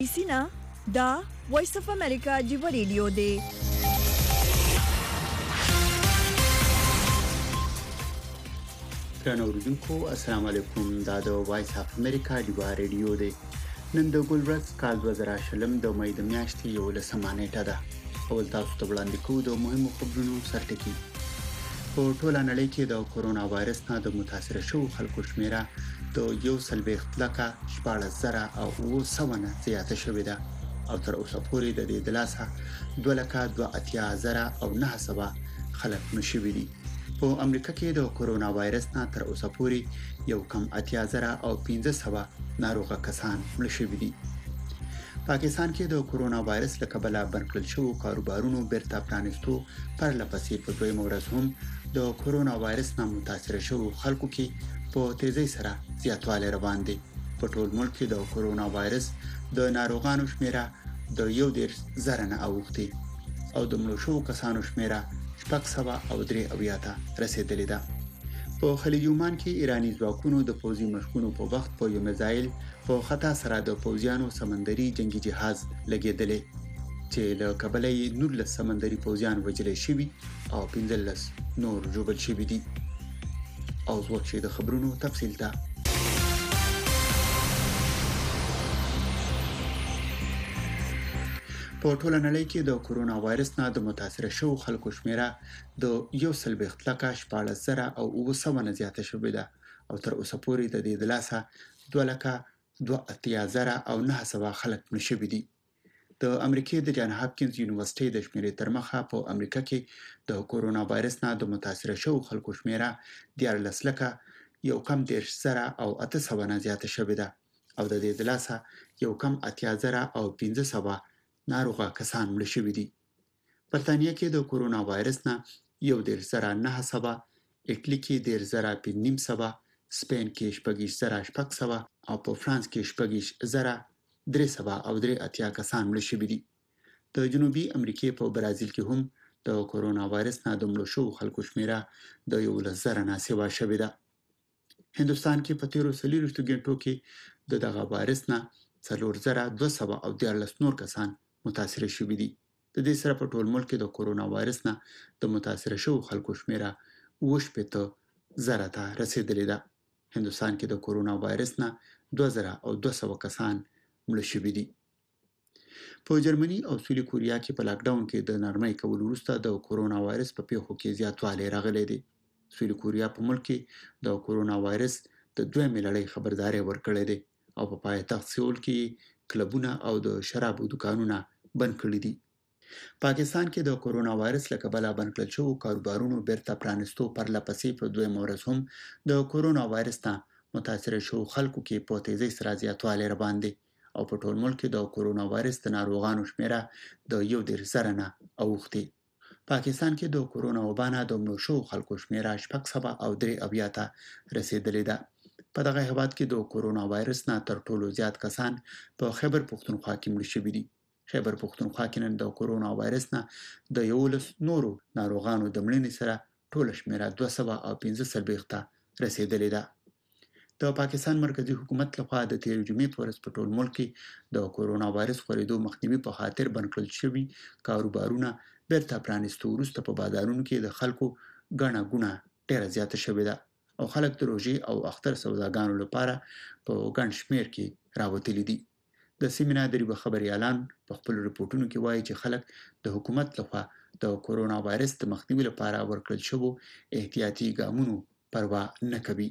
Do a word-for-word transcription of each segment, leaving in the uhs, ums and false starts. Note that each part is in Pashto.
سینا دا وایس اف امریکا جیو ریډیو دی. ګرانو اوریدونکو السلام علیکم. دا د وایس اف امریکا جیو ریډیو دی. نن د ګلورز کال دوه زره شلم د مې د میاشتې یولسمه نیټه ده. اول تاسو ته وړاندې کوو د مهمو خبرونو سرټکي. په ټوله نړۍ کې د کورونا وایرس نه د متاثر شوو خلکو شمیره د یو سلويخت لکه شپاړس زره او اوه سوه نه زیاته شوې ده او تر اوسه پورې د دې د لاسه دوه لکه دوه اتیا زره او نه سوه خلک مړه شوي دي. په امریکا کې د کورونا وایرس نه تر اوسه پورې یو کم اتیا زره او پنځه سوه ناروغه کسان مړه شوي دي. پاکستان کې د کورونا وایرس له کبله بند کړل شوو کاروبارونو بیرته پرانیستو پرلپسې په دویمه ورځ هم د کورونا وایرس نه متاثر شوو خلکو کې په تیزی سره زیاتوالی روان دي. په ټول ملک کې د کورونا وایرس د ناروغانو شمیره د یو دېرش زره نه اوښتې او د مړو شوو کسانو شمیره شپږ سوه او درې اویا ته رسېدلې ده. په خلیج عمان کې ایرانی ځواکونو د پوځي مشقونو په وخت په یو میزایل په خطا سره د پوځیانو سمندري جنگي جهاز لګېدلې چې له کبله یې نولس سمندري پوځیان وژل شوي او پنځلس نور ژوبل شوي دي. او زوښ د خبرونو تفصیل ته په ټوله نړۍ کې د کورونا وایرس نه د متاثر شوو خلکو شمیره د یو سلويخت لکه شپاړس زره او اوه سوه نه زیاته شوې ده او تر اوسه پورې د دې د لاسه دوه لکه دوه اتیا زره او نه سوه خلک مړه شوي دي. د امریکای د جان هاپکینز یونیورسيټي د شمیرې تر مخه په امریکا کې د کورونا وایرس نه د متاثر شوو خلکو شمیره دیارلس لکه یو کم دېرش زره او اته سوه نه زیاته شوې ده او د دې د لاسه یو کم اتیا زره او پنځه سوه ناروغه کسان مړه شوي دي. برتانیا کې د کورونا وایرس نه یو دېرش زره نه سوه، ایټلی کې دېرش زره پنځه نیم سوه، سپین کې شپږ زره شپږ سوه او په فرانس کې شپږ زره درې سوه او درې اتیا کسان مړه شوي دي. د جنوبي امریکې په برازیل کې هم د کورونا وایرس نه د مړو شوو خلکو شمیره د یولس زره نه سیوا شوې ده. هندوستان کې په تیرو څلوېښتو ګنټو کې د دغه وایرس نه څلور زره دوه سوه او دیارلس نور کسان متاثر شوي دي. د دې سره په ټول ملک کې د کورونا وایرس نه د متاثر شوو خلکو شمیره اوه شپېته زره ته رسېدلې ده. هندوستان کې د کورونا وایرس نه دوه زره او دوه سوه کسان مړه شوي دي. په جرمني او سویلي کوریا کې په لاکډاون کې د نرمۍ کولو وروسته د کورونا وایرس په پیښو کې زیاتوالی راغلی دی. سویلي کوریا په ملک کې د کورونا وایرس د دویمې لړۍ خبرداری ورکړی دی او په پایتخت سیول کې کلبونه او د شرابو دکانونه بند کړي دي. پاکستان کې د کورونا وایرس له کبله بند کړل شوو کاروبارونو بیرته پرانیستو پرلپسې په دویمه ورځ هم د کورونا وایرس نه متاثر شوو خلکو کې په تیزۍ سره زیاتوالی روان دی او په ټول ملک کې د کورونا وایرس د ناروغانو شمیره د یو دېرش زره نه اوښتې. پاکستان کې د کورونا وبا نه د مړو شوو خلکو شمیره شپږ سوه او درې اویا ته رسېدلې ده. په دغه هیواد کې د کورونا وایرس نه تر ټولو زیات کسان په خیبر پښتونخوا کې مړه شوي دي. خیبر پښتونخوا کې نن د کورونا وایرس نه د یولس نورو ناروغانو د مړینې سره ټوله شمیره دوه سوه او پنځه څلوېښت ته رسېدلې ده. د پاکستان مرکزی حکومت لخوا د تېرې جمعې په ورځ په ټول ملک کې د کورونا وایرس خپرېدو مخنیوي په خاطر بند کړل شوي کاروبارونه بیرته پرانیستو وروسته په بازارونو کې د خلکو ګڼه ګوڼه ډېره زیاته شوې ده او خلک د روژې او اختر سوداګانو لپاره په ګڼ شمېر کې راوتلي دي. د سیمې نه د یوه خبریالان په خپلو رپورټونو کې وایي چې خلک د حکومت لخوا د کورونا وایرس د مخنیوي لپاره ورکړل شوو احتیاطي ګامونو پروا نه کوي.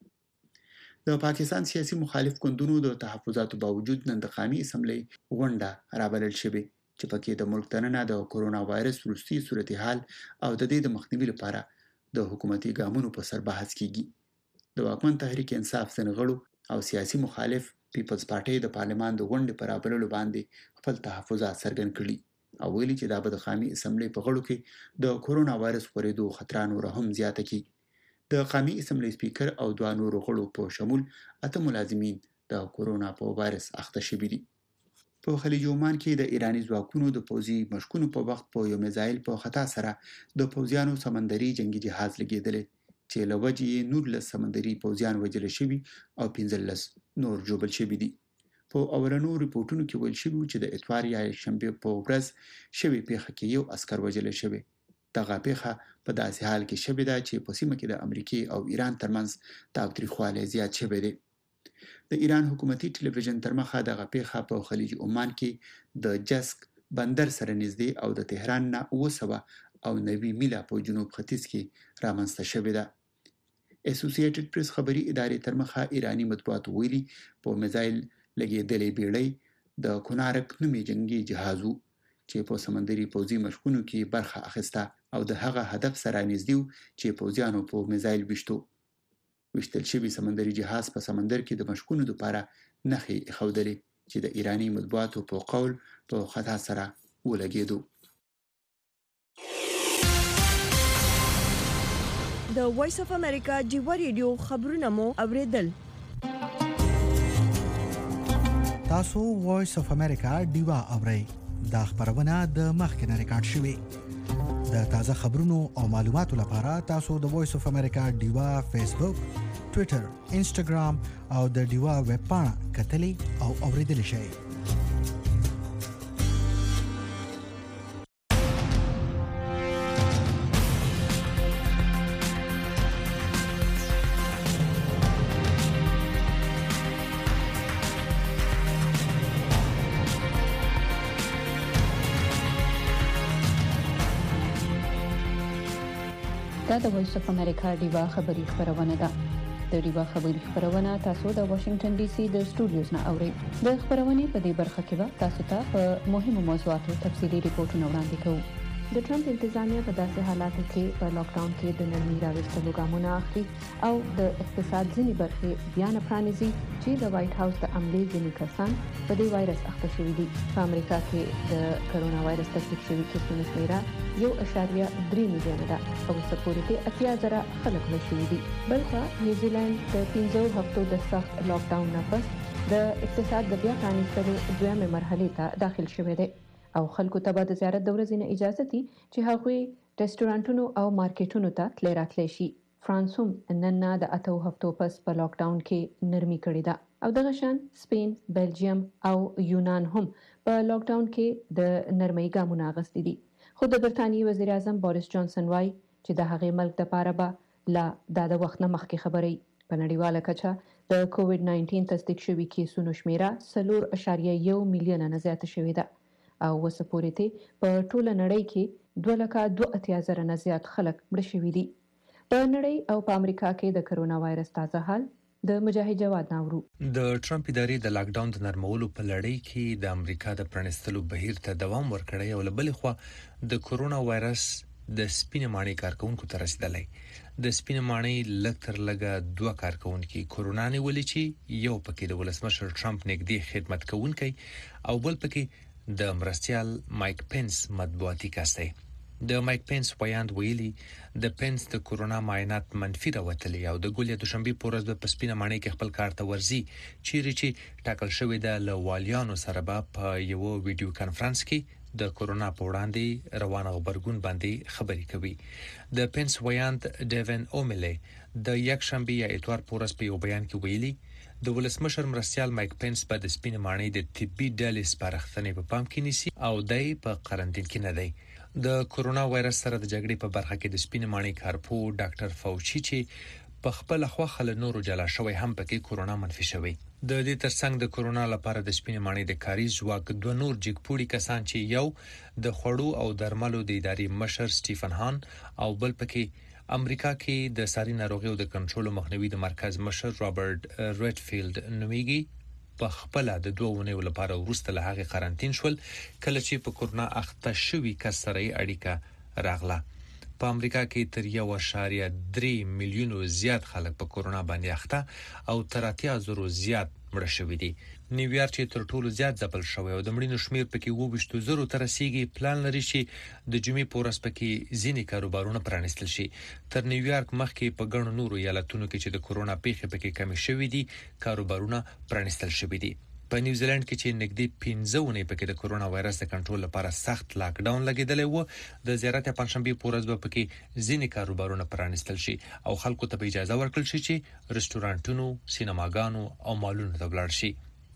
د پاکستان سیاسي مخالف ګوندونو د تحفظاتو باوجود نن د قومي اسمبلۍ غونډه رابلل شوې چې پکې د ملک دننه د کورونا وایرس وروستي صورتحال او د دې د مخنیوي لپاره د حکومتي ګامونو په سر بحث کیږي. د واکمن تحریک انصاف ځینې غړو او سیاسي مخالف پیپلز پارټۍ د پارلمان د غونډې په رابللو باندې خپل تحفظات څرګند کړي او ویلي چې دا به د قومي اسمبلۍ په غړو کې د کورونا وایرس خپرېدو خطر نور هم زیاته کړي. د قومي اسمبلۍ سپیکر او دوه نورو غړو په شمول اته ملازمین د کورونا په وایرس اخته شوي دي. په خلیج عمان کې د ایرانی ځواکونو د پوځي مشقونو په وخت په یو میزایل په خطا سره د پوځیانو سمندري جنگي جهاز لګېدلی چې له وجې یې نولس سمندري پوځیان وژل شوي او پنځلس نور ژوبل شوي دي. په اورنو ریپورتونو کې ویل شوی چې د اتوار یا شنبه په ورځ شوی پیښه کې یو عسكر وژل شوی. دغه پیښه په داسې حال کې شوې ده چې په سیمه کې د امریکای او ایران ترمنځ تاوتریخوالی زیات شوی دی. د ایران حکومتي ټلویزیون تر مخه دغه پیښه په خلیج عمان کې د جسک بندر سره نږدې او د تهران نه اوه سوه او نوي میله په جنوب ختیځ کې رامنځته شوې ده. اسوسییټډ پریس خبري ادارې تر مخه ایرانی مطبوعات ویلي په میزایل لګېدلې بیړۍ د کونارک نومي جنگي جهاز وو چې په سمندري پوځي مشقونو کې برخه اخیسته او د هغه هدف سره نږدې چې پوځیانو په میزایل وشتو. وشتل شوی سمندري جهاز په سمندر کې د مشقونو لپاره نښې ښودلې چې د ایرانی مطبوعاتو په قول په خطا سره ولګېدو. د وایس اف امریکا جیوا ریډیو خبرونه مو اوریدل. تاسو وایس اف امریکا دیوا اورئ. دا خبرونه د مخکنه ریکارډ شوې. د تازه خبرونو او معلوماتو لپاره تاسو د وایس اف امریکا دیوا فیسبوک، ټوئیټر، انسټاګرام او د دیوا ویب پاڼه کتلی او اوریدلی شئ. دا د وایس اف امریکا دیوا خبری خبرونه ده. د دیوا خبری خبرونه تاسو د واشنگټن ډي سي د سټوډیوز نه اورئ. د خبرونه په دې برخه کې به تاسو ته په مهمو موضوعاتو تفصیلي ریپورتونه وړاندې کوو. د ټرمپ انتظامیه په داسې حالاتو کې په لاک ډاون کې د نرمۍ راوستلو ګامونه اخلي او د اقتصاد ځینې برخې بیا نه پرانیزي چې د وایټ هاوس د عملې ځینې کسان په دې وایرس اخته شوي دي. په امریکا کې د کرونا وایرس تصدیق شوي کیسونو شمیره یو اشاریه درې میلیونه ده او اوسه پورې کې اتیا زره خلک مړه شوي دي. بلخوا نیوزیلند د پنځو هفتو د سخت لاک ډاون نه پس د اقتصاد د بیا پرانیستلو دویمه مرحلې ته داخل شوی دی او خلکو ته به د زیارت د ورځې نه اجازه دي چې هغوی رستورانټونو او مارکیټونو ته تللی راتلی شي. فرانس هم نن نه د اتو هفتو پس په لاک ډاون کې نرمي کړې ده او دغه شان سپین، بلجیم او یونان هم په لاک ډاون کې د نرمۍ ګامونه اخیستي دي. خو د برتانیې وزیر اعظم بوریس جانسن وايي چې د هغې ملک دپاره به لا دا د وخت نه مخکې خبرې. په نړیواله کچه د کووډ ناینټین تصدیق شوي کیسونو شمیره څلور اشاریه یو میلیونه نه زیاته شوې ده او اوسه پورې ته په ټوله نړۍ کې دوه لکه دوه اتیا زره نه زیات خلک مړه شوي دي. په نړۍ او په امریکا کې د کرونا وایرس تازه حال د مجاهد جواد ناورو. د ټرمپ ادارې د لاک ډاون د نرمولو په لړۍ کې د امریکا د پرانستلو بهیر ته دوام ورکړی او بل خو د کرونا وایرس د سپینې ماڼۍ کارکونکو ته رسیدلی. د سپینې ماڼۍ لږ تر لږه دوه کارکونکي کرونا نیولې چې یو پکې د ولسمشر ټرمپ نږدې خدمت کوونکی او بل پکې د مرستیال مایک پنس مطبوعاتي کس دی. د مایک پنس ویاند ویلي د پنس د کرونا معاینات منفي راوتلي او د ګولیا دوشنبه په ورځ په سپینه ماڼۍ کې خپل کار ته ورځي چیرې چې ټاکل شوی د لوالیانو سره په یو ویډیو کانفرنس کې د کرونا په وړاندې روان خبرګون باندې خبري کوي. د پنس ویاند ډیون اوملی د یک شنبه یا اتوار په ورځ په یو بیان کې ویلي د ولسمشر مرستیال مایک پنس په د سپینې ماڼۍ د طبي ډلې سپارښتنې په پام کې نیسي او دای په قرنټین کې نه دی. د کرونا وایرس سره د جګړې په برخه کې د سپینې ماڼۍ کارپو ډاکټر فاوچی چې په خپل خوخه له نورو جلا شوی هم پکې کرونا منفي شوی. د دې ترڅنګ د کرونا لپاره د سپینې ماڼۍ د کاري ځواک دوه نور جګپوړي کسان چې یو د خوړو او درملو د ادارې مشر سټیفن هان او بل پکې امریکا کې د ساري ناروغیو د کنټرول او مخنیوي د مرکز مشر رابرټ ریډفیلډ نومیږي په خپل د دوه ونیو لپاره ورسته له هغه قرنټین شول کله چې په کرونا اخته شوی کس سره اړیکه راغله. په امریکا کې تر یو اشاریه درې میلیونو زیات خلک په کرونا باندې اخته او تر اتیا زرو زیات مړه شوي دي. نیویارک چې تر ټولو زیات ځپل شوی او د مړینو شمیر پکې وویشتو زرو تر رسیدي پلان لري چې د جمعې په ورځ پکې ځینې کاروبارونه پرانیستل شي. تر نیویارک مخکې په ګڼو نورو ایالتونو کې چې د کرونا پیښې پکې کمې شوې دي کاروبارونه پرانیستل شوي دي. په نیوزیلند کې چې نږدې پنځه ونې پکې د کرونا وایرس د کنټرول لپاره سخت لاک ډاون لګیدلی و د زیارت پنځشنبه په ورځ به پکې ځینې کاروبارونه پرانیستل شي او خلکو ته اجازه ورکړل شي چې رستورانټونو، سینماګانو او مالونو ته ولاړ شي.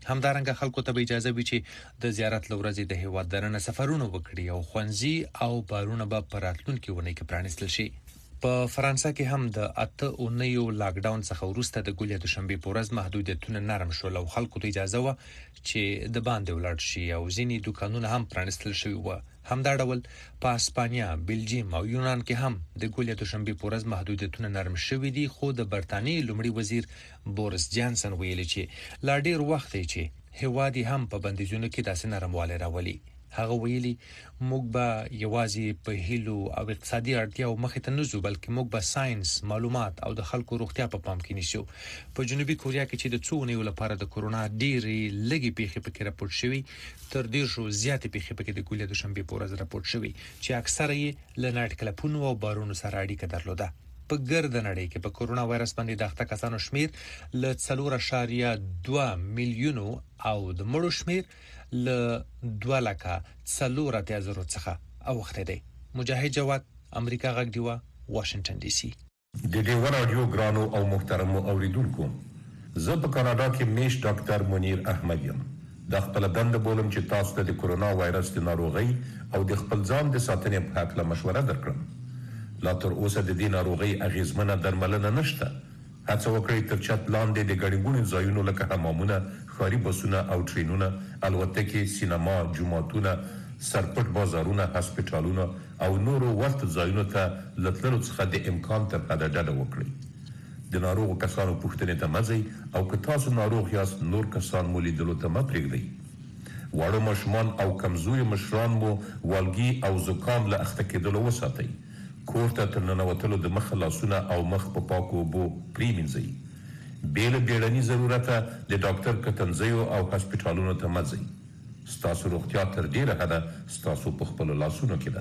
همدارنګه خلکو ته اجازه وي چې د زیارت لورځي د هیواد درنه سفرونه وکړي او خوندزي او بارونه به پراتلونکو ونی کې پرانستل شي. په فرانسه کې هم د اته اونیو لاک ډاون څخه وروسته د ګولیا دوشنبه په ورځ محدودیتونه نرم شول او خلکو ته اجازه و چې د باندې ولاړ شي او ځینې دکانونه هم پرانستل شوي و. همدا ډول په اسپانیا، بلجیم او یونان کې هم د ګولیا دوشنبه په ورځ محدودیتونه نرم شوي دي، خو د برتانیې لومړي وزیر بوریس جانسن ویلي چې لا ډیر وخت دی چې هوادي هم په بندیزونو کې داسې نرموالی راولي. هغه ویلي موږ به یوازې په هیلو او اقتصادي اړتیاو مخې ته نه ځو، بلکې موږ به ساينس، معلومات او د خلکو روغتیا په پام کې نیسو. په جنوبي کوریا کې چې د څو اونیو لپاره د کورونا ډېرې لږې پیښې پکې راپورټ شوي، تر دېرشو زیاتې پیښې پکې د ګولیا دوشنبه په ورځ راپورټ شوي چې اکثره یې له نایټ کلبونو او بارونو سره اړیکه درلوده. په ګرد نړۍ کې په کورونا وایرس باندې د اخته کسانو شمیر له څلور اعشاریه دوه میلیونو او د مړو شمیر له دوه لکه څلور اتیا زرو څخه اوخته دی. مجاهد جواد، امریکا غږ دیوا، واشنگټن ډي سي. د ډیو رادیو ګرانو او محترمو اوریدونکو، زه په کاناډا کې میش ډاکټر منیر احمد یم. د خپل دند بولم چې تاسو ته د کورونا وایرس د ناروغي او د خپل ځان د ساتنې په اړه مشوره درکړم. لا تر اوسه د دې ناروغي اغیزمنه درملنه نشته. هڅه وکړئ تر چت لاندې د ګڼګونو ځایونو لکه حمامونه، ښاري بسونه او ټرینونه، الوتکې، سینما، جوماتونه، سرپټ بازارونه، هسپتالونه او نورو ورته ځایونو ته له تللو څخه د امکان تر حده ډډه وکړئ. د ناروغو کسانو پوښتنې ته مه ځئ او که تاسو ناروغ یاست نور کسان مو لیدلو ته مه پرېږدئ. واړه ماشومان او کمزوري مشران مو والګي او زکام له اخته کېدلو وساتئ. کور ته تر ننوتلو د مخ لاسونه او مخ په پاکو اوبو پرېمینځئ. بې له بیړني ضرورته د ډاکټر کتنځیو او هسپتالونو ته مه ځئ. ستاسو روغتیا تر ډېره حده ستاسو په خپلو لاسونو کې ده.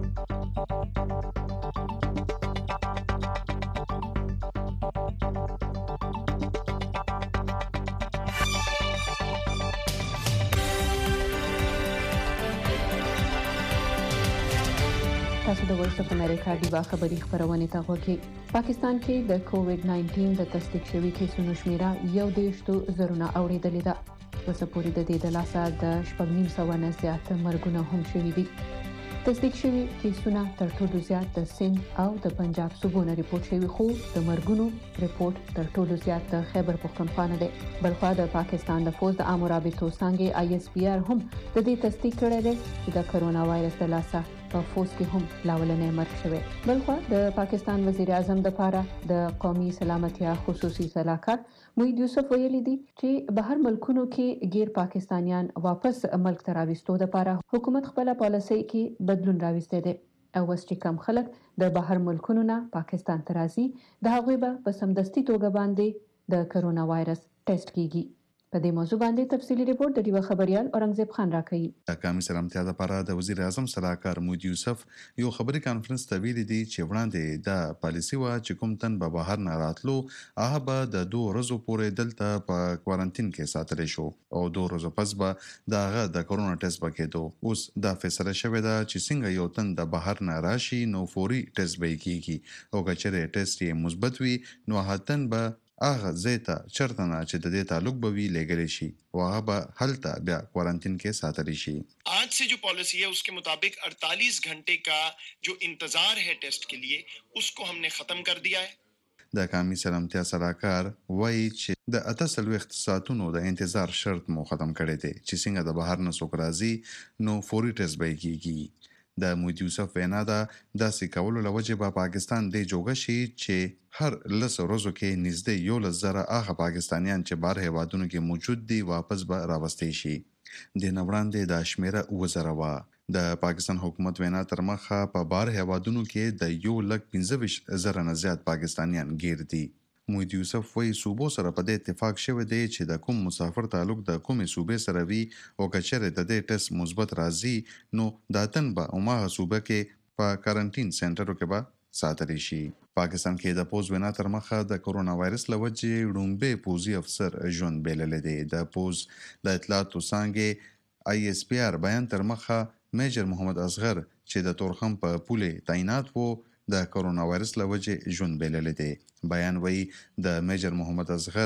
تاسو د وایس اف امریکا ډیوا خبری خبرونه ته غوږی. پاکستان کې د کووډ نایټین د تصدیق شوی کیسونو شمیره یو دیشتو زرونه اوریدلې ده. وسپوري د دې د لاسه د شپږ نیم سوه نه زیات مرګونه هم شوي دي. تصدیق شوی کیسونه تر ټولو زیات د سند او د پنجاب صوبونو ریپورت شوی، خو د مرګونو ریپورت تر ټولو زیات د خیبر پختونخوا دی. بلخوا د پاکستان د فوج د امو رابطو څنګه آی اس پی آر هم د دې تصدیق کړی دی چې د کرونا وایرس د لاسه په فوج کې هم لاولنې مرګ شوی. بلخوا د پاکستان وزیر اعظم د لپاره د قومي سلامتیا خصوصي صلاحکار موحید یوسف ویلي دي چې بهر ملکونو کې غیر پاکستانیان واپس ملک ته راوستو د لپاره حکومت خپل پالیسي کې بدلون راوستي دي او اوس چې کم خلک د بهر ملکونو نه پاکستان ته راځي د هغوی به په سمدستي توګه باندې د کرونا وایرس ټیسټ کیږي. په دې موضوع باندې تفصیلی ریپورت د ډیوا خبريال اورنګزیب خان راکړي. د قومي سلامتیا لپاره د وزیر اعظم صلاحکار موحید یوسف یو خبري کانفرنس ته ویلي دي چې وړاندې د پالیسي وا چې کوم تن به بهر نه راتلو هغه به د دوه ورځو پورې دلته په کوارنټین کې ساتل شو او دوه ورځې پس به دغه د کورونا ټیسټ وکړو. اوس دا فیصله شوې ده چې څنګه یو تن د بهر نه راشي نو فوري ټیسټ به کیږي او که چېرې ټیسټ یې مثبت وي نو هغه تن به هغه زیته چرته نه چې د دې تعلق به وی لګل شي او هغه به هلته بیا کوارنټین کې ساتل شي. आज से जो पॉलिसी है उसके मुताबिक अड़तालीस घंटे का जो इंतजार है टेस्ट के लिए उसको हमने खत्म कर दिया है. د قومي سلامتیا صلاحکار وایي چې د اته څلوېښت ساعتونو د انتظار شرط مو ختم کړی دی چې څنګه د بهر نه څوک راځي نو فوري ټیسټ به کیږي. د موحید یوسف وینا ده داسې کولو له وجې به پاکستان دی جوګه شي چې هر لس ورځو کې نږدې یولس زره هغه پاکستانیان چې بهر هیوادونو کې موجود دي واپس به راوستي شي. د نه وړاندې دا شمیره اووه زره وه. د پاکستان حکومت وینا تر مخه په بهر هیوادونو کې د یو لک پنځه ویشت زره نه زیات پاکستانیان ګیر دي. موحید یوسف وایي صوبو سره په دې اتفاق شوی دی چې د کوم مسافر تعلق د کومې صوبې سره وي او که چېرې د دې ټیسټ مثبت راځي نو دا تن به هماغه صوبه کې په کارنټین سنټرو کې به ساتلی شي. پاکستان کې د پوز وینا تر مخه د کرونا وایرس له وجې ړومبی پوځي افسر ژوند بایللی دی. د پوز د اطلاعاتو څانګې آی اس پی آر بیان تر مخه میجر محمد اصغر چې د تورخم په پولې تعینات وو د کرونا وایرس له وجې ژوند بایللی دی. بیان وایي د میجر محمد اصغر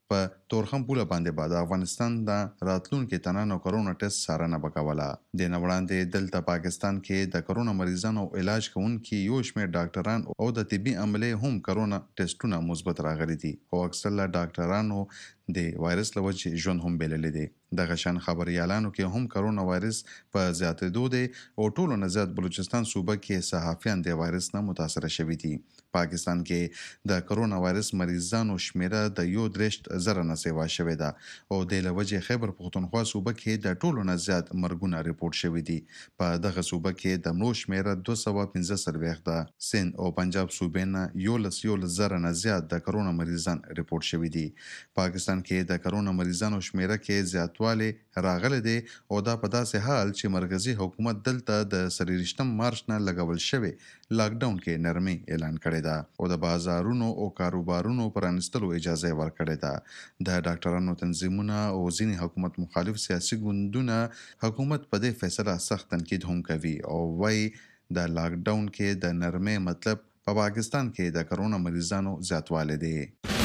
په تورخم پوله باندې بعد افغانستان د راتلونکو تنانو کرونا ټیسټ سارنه وکوله. د نوړاندې دلته پاکستان کې د کرونا مریضانو علاج کوونکي یو شمېر ډاکټران او د طبي عملې هم کرونا ټیسټونه مثبت راغلي دي او اکثره ډاکټرانو د وایرس لوجه ژوند هم بلل دي. دغه شان خبريالانو کې هم کرونا وایرس په زیاتېدو دي او ټولو نه زیات بلوچستان صوبه کې صحافیان د وایرس نه متاثر شوي دي. پاکستان کې د کرونا وایرس مریضانو شمیره د یو درشت زره نه سیوا شوې ده او د لوجه خیبر پختونخوا صوبه کې د ټولو نه زیات مرګونه ریپورت شوي دي. په دغه صوبه کې د مړو شمیره دوه سوه پنځه څلوېښت ده. سند او پنجاب صوبې نه یولس یولس زره نه زیات د کرونا مریضان ریپورت شوي دي. پاکستان کې د کرونا مریضانو شمیره کې زیاتوالی راغلی دی او دا په داسې حال چې مرکزی حکومت دلته د سریرشتم مارچ نه لګول شوی لاک ډاون کې نرمي اعلان کړی ده او د بازارونو او کاروبارونو پرانستلو اجازه ورکړې ده. د ډاکټرانو تنظیمونه او ځینې حکومت مخالف سیاسي ګوندونه حکومت په دې فیصله سخت تنقید هم کوي او وايي د لاک ډاون کې د نرمي مطلب په پاکستان کې د کرونا مریضانو زیاتوالی دی.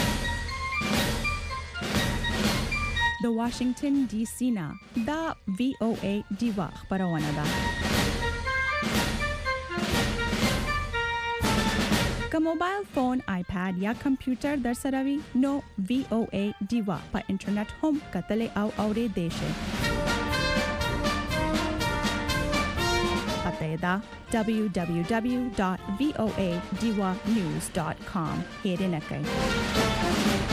د واشنگټن ډي سي نه دا وی او ای دیوا خبرونه ده. که موبایل فون، آیپاد یا کمپیوټر در سره وي نو وی او ای دیوا په انټرنیټ هم کتلې او اورېدې شي. پته دا دبلیو دبلیو دبلیو ډاٹ وی او ای دیوا نیوز ډاٹ کام هېر نه کوي.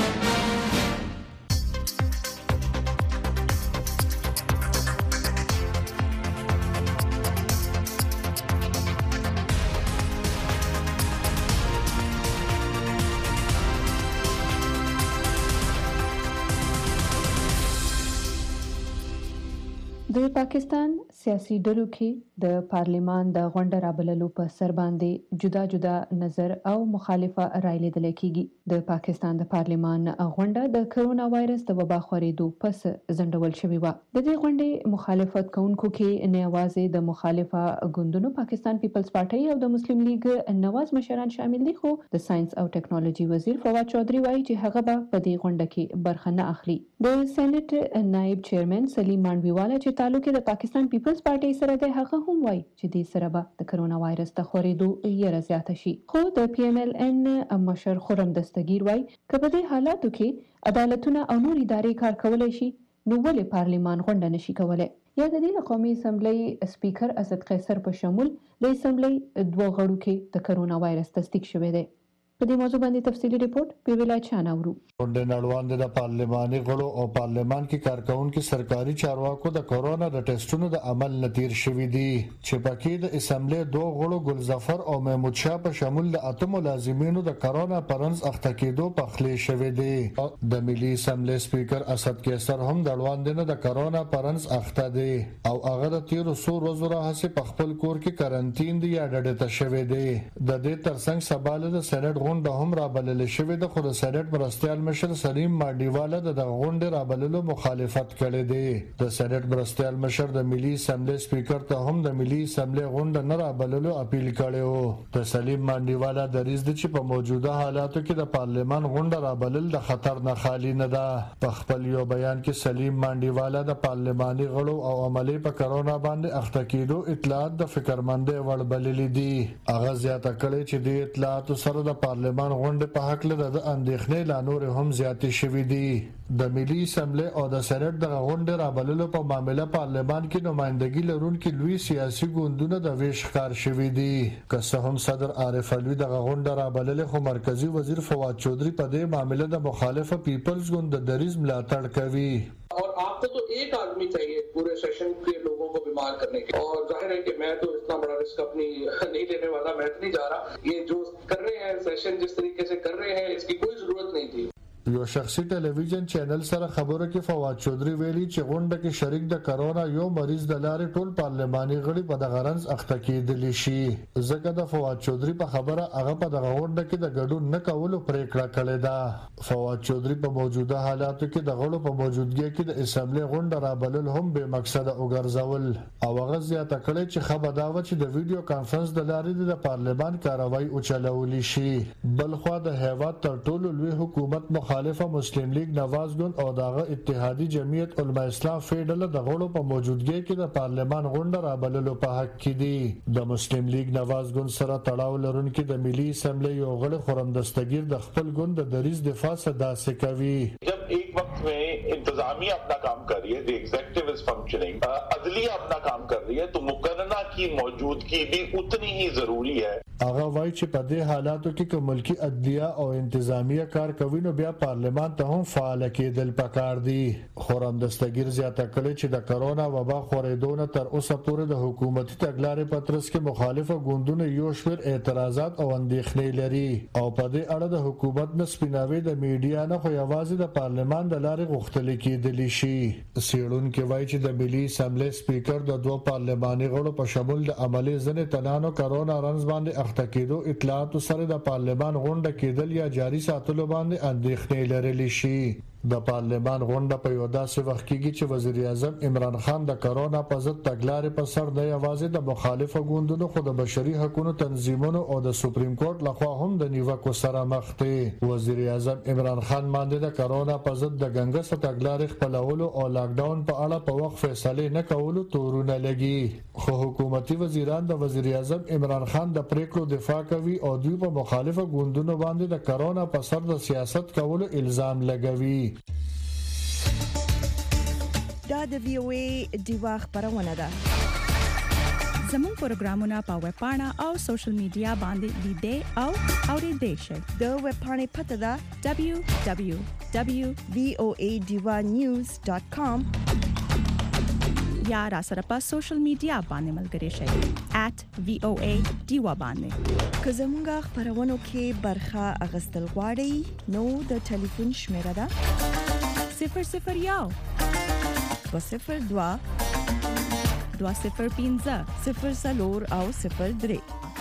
د پاکستان سیاسي ډلو کې د پارلیمان د غونډه رابللو په سر باندې جدا جدا نظر او مخالفه رائے لیدل کېږي. د پاکستان د پارلیمان غونډه د کرونا وایرس د وبا خورېدو پس ځنډول شوې و. د دې غونډې مخالفت کوونکو کې نه یوازې د مخالفه ګوندونو پاکستان پیپلز پارټي او د مسلم لیگ نواز مشران شامل دي، خو د ساينس او ټیکنالوژي وزیر فواد چودھری وایي چې هغه به په دې غونډه کې برخه نه اخلي. د سېنات نائب چیرمن سلیم مانډویوالا چې تعلق د پاکستان پیپلز پارټي سره د هغه هم وایي چې د سره به د کرونا وایرس د خورېدو یره زیاته شي. خو د پی ایم ایل ان مشر خرم دستگیر وایي چې په دې حالاتو کې عدالتونه او نور ادارې کار کولای شي نو ولې پارلیمان غونډه نشي کولای. یا د دې قومي اسمبلی سپیکر اسد قیصر په شمول د اسمبلی دوه غړو کې د کرونا وایرس تصدیق شوی دی. په دې موضوع باندې تفصیلی ریپورت په ویلا چانه ورو. غونډه نړیوال د پارلماني غړو او پارلمان کې کارکونکو سرکاري چارواکو د کورونا د ټیسټونو د عمل نتیر شوې دي چې پکې د اسمبلی دوه غړو ګلظفر او محمود شاه په شمول د اتم ملازمینو د کورونا پرنس اخته کېدو په خلی شوې دي. د ملي اسمبلی سپیکر اسد قیصر هم د وړاندې د کورونا پرنس اخته دي او هغه د تیرو څو ورځو راهیسې په خپل کور کې کارانتین دی یا ډډه ته شوې دي. د دې ترڅنګ سباله د سېنات غونډه هم رابلل شوې ده، خو د سېنات مرستیال مشر سلیم مانډیوالا د غونډې رابللو مخالفت کړی دی. د سېنات مرستیال مشر د ملي اسمبلی سپیکر ته هم د ملي اسمبلی غونډه نه رابللو اپیل کړی و. د سلیم مانډیوالا دریځ دی چې په موجوده حالاتو کې د پارلمان غونډه رابلل د خطر نه خالی نه ده. په خپل یو بیان کې سلیم مانډیوالا د پارلماني غړو او عملي په کرونا باندې اخته کېدو اطلاعات د فکرمندۍ وړ بللې دي. هغه زیاته کړې چې د اطلاعاتو سره د پارلمان غونډې په حق له د اندېښنې لا نور هم زیاتې شوې دي. د ملي اسمبلی او د سېنات د غونډې رابللو په معاملې پارلمان کې نمائندګي لرونکي لوی سیاسي ګوندونه د ویش ښکار شوي دي. که څه هم صدر عارف علوي د غونډه رابللې، خو مرکزی وزیر فواد چودھری په دې معاملې د مخالف پیپلز ګوند د دریځ ملاتړ کوي. और आपको तो एक आदमी चाहिए पूरे सेशन के लोगों को बीमार करने के, और जाहिर है कि मैं तो इतना बड़ा रिस्क अपनी नहीं लेने वाला, मैं तो नहीं जा रहा. ये जो कर रहे हैं सेशन जिस तरीके से कर रहे हैं इसकी कोई जरूरत नहीं थी. یو شخصي ټلویزیون چینل سره خبرو کې فواد چودھری ویلي چې غونډه کې شریک د کرونا یو مریض د لارې ټول پارلماني غړي په دغه رنځ اخته کېدلی شي. ځکه د فواد چودھری په خبره هغه په دغه غونډه کې د ګډون نه کولو پریکړه کړې ده. فواد چودھری په موجوده حالاتو کې د غړو په موجودګۍ کې د اسمبلی غونډه رابلل هم به مقصد وګرځول او هغه زیاته کړې چې خبر دا و چې د ویډیو کانفرنس د لارې د پارلمان کاروایی او چلولی شي. بلخوا د هیواد تر ټولو لوی حکومت مخ مخالفه مسلم لیگ نواز ګوند او دغه اتحادی جمعیت علما اسلام فیډل د غړو په موجودګۍ کې د پارلمان غونډه رابللو په حق کې دي د مسلم لیگ نواز ګوند سره تړاو لرونکي د ملي اسمبلی یو غړي خرم دستگیر د خپل ګوند د دریز دفاع صداسه کوي. जब एक वक्त में इंतजामिया अपना काम कर रही है, द एग्जीक्यूटिव इज फंक्शनिंग, अदलिया अपना काम कर रही है, तो मुकर्रना की मौजूदगी भी उतनी ही जरूरी है. هغه وایي چې په دې حالاتو کې کوم ملکی عدلیه او انتظامیه کار کوي نو بیا پارلمان ته هم فعال کېدل پکار دي. خورم دستگیر زیاته کړي چې د کرونا وبا خورېدو تر اوسه پورې د حکومتي تګلارې پترس کې مخالفه ګوندونه یو شمېر اعتراضات او اندېښنې لري او په دې اړه د حکومت نه سپیناوي د میډیا نه خو یوازې د پارلمان د لارې غوښتل کېدلی شي. سیړونکي وایي چې د ملي اسمبلی سپیکر د دوه پارلماني غړو په شمول د عملي ځنې تنانو کرونا رنز باندې اخته کېدو اطلاعات سره د پارلمان غونډه کېدل یا جاري ساتلو باندې اندېښنې لرلې شي. د پارلمان غونډه په یو داسې وخت کې چې وزیر اعظم عمران خان د کرونا په ضد تګلارې په سر نه یوازې د مخالفه ګوندونو خو د بشري حقوقو تنظیمونو او د سپریم کورټ لخوا هم د نیوکو سره مخ دي. وزیر اعظم عمران خان باندې د کرونا په ضد د ګنګس تګلارې خپلولو او لاک ډاون په اړه په وخت فیصله نه کولو تورونه لګي. خو حکومتي وزیران د وزیر اعظم عمران خان د پریکړو دفاع کوي او دوی په مخالفه ګوندونو باندې د کرونا په سر د سیاست کولو الزام لګوي. دا د وی او ای دیوا خبرونه ده. زموږ پروګرامونه په ویب پاڼه او سوشل میډیا باندې لیدې او اوریدئ شئ. د ویب پاڼې پته ده دبليو دبليو دبليو دوت وی او ای دیوا نیوز ډاٹ کام یا را سره په سوشل میډیا باندې ملګري شئ ایٹ وی او ای دیوا باندې. که زموږ خبرونو کې برخه اغستل غواړئ نو د ټلیفون شمیره ده صفر صفر یو دو صفر دو دو صفر پنځه صفر څلور او صفر درې.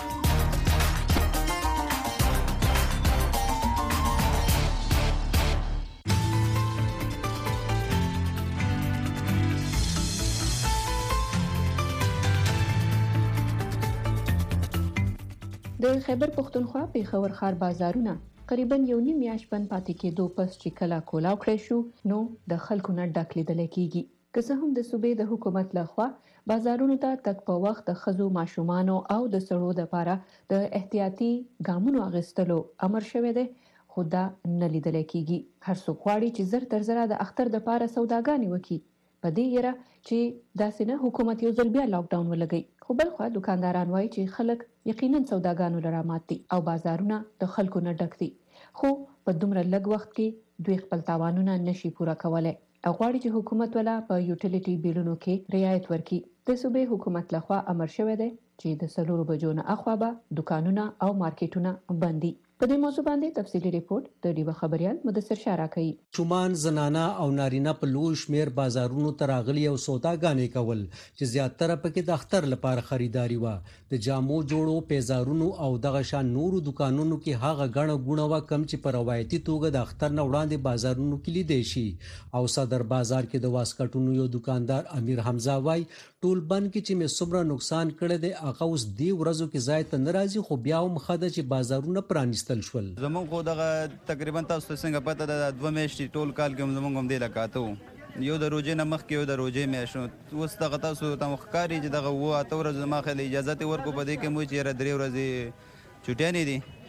د خیبر پښتونخوا پیښور ښار بازارونه قریبا یو نیم میاشت بند پاتې کېدو پس چې کله کولاو کړی شو نو د خلکو نه ډک لیدل کېږي. که څه هم د صوبې د حکومت لخوا بازارونو ته تک په وخت د ښځو ماشومانو او د سړو لپاره د احتیاطي ګامونو اخیستلو امر شوی دی خو دا نه لیدل کېږي. هر څوک غواړي چې زر تر زره د اختر د لپاره سوداګانې وکړي په دې یره چې داسې نه حکومت یو ځل بیا لاک ډاون ولګي. خو بل خو دکانداران وایي چې خلک یقینا سوداګانو لره مات دي او بازارونه د خلکو نه ډک دي خو په دومره لږ وخت کې دوی خپل تاوانونه نشي پوره کولای او غواړي چې حکومت ولا په یوټیلیټي بیلونو کې رعایت ورکړي. د صوبې حکومت لخوا امر شوی دی چې د سلورو بجو نه اخوا به دکانونه او مارکیټونه بندي. په دې موضوع باندې تفصیلی ریپورت د ډیوه خبريال مدثر شاه راکوي. شومان زنانه او نارینه په لوی شمیر بازارونو تراغلي او سوداګانې کول چې زیاتره پکې د اختر لپاره خریداري و. د جامو جوړو پیزارونو او دغه شان نورو دکانونو کې هغه غڼه غونه و کم چې په روایتي توګه د اختر نه وړاندې بازارونو کې لیدل شي. او صدر بازار کې د واسکټونو یو دکاندار امیر حمزه وای ټول بند کې چې مې څومره نقصان کړی دی هغه اوس دی ورځو کې ځای ته ناراضي خو بیا هم خده چې بازارونه پرانیستل شول. زمون خو دغه تقریبا تاسو ته څنګه پته ده د دوه میاشتې ټول کال کې زمونږ هم دی لکاته یو د روزې نه مخکې یو د روزې میاشت اوس دغه تاسو ته ښکاري چې دغه اوه اته ورځې ما خیال اجازه ته ورکو په دې کې مو چې درې ورځې چټیانې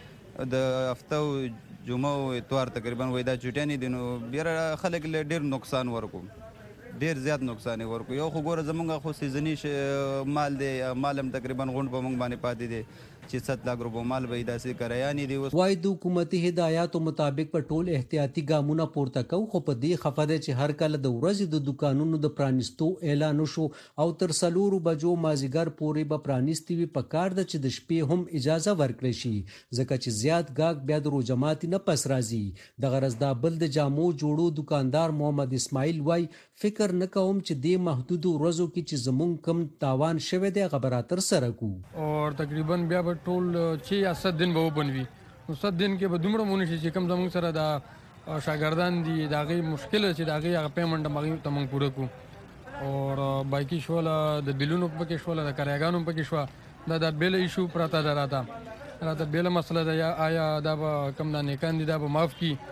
دي د هفته او جمعه او اتوار تقریبا وای دا چټیانې دي نو بیا خلک له ډېر نقصان ورکو ډیر زیات نقصان ورکو. یو خو ګوره زمونږ خو سیزني مال دی مال هم تقریبا غونډ په موږ باندې پاتې دی چې ست لاک روپو مال به داسې کریانې دی. وای د حکومتي هدایاتو مطابق په ټول احتیاطي ګامونه پورته کو خو په دې خفه ده چې هر کله د ورځې د دکانونو د پرانیستو اعلان وشو او تر سلورو بجو مازیګر پورې به پرانیستي وي. په کار ده چې د شپې هم اجازه ورکړي شي ځکه چې زیات ګاګ بیا د روجمات نه پس راځي. د غرض دا بل د جامو جوړو دکاندار محمد اسماعیل وای فکر نه کوم چې د محدودو ورځو کې چې زمونږ کم تاوان شوه دی خبراتر سره کو او تقریبا بیا به ټول چې یا ست دن به وبنوي نو ست دن کې به دومره مونږ شي چې کم زمونږ سره دا شاګردان دي دا غي مشکل چې دا غي هغه پیمنټ مغي ته مونږ پوره کو او باقي شوله د بلونو پکې شوله د کارګانو پکې شو دا د بیل ایشو پراته دراته راته بیل مسله دا آیا دا کم نه کاندي دا به معاف کی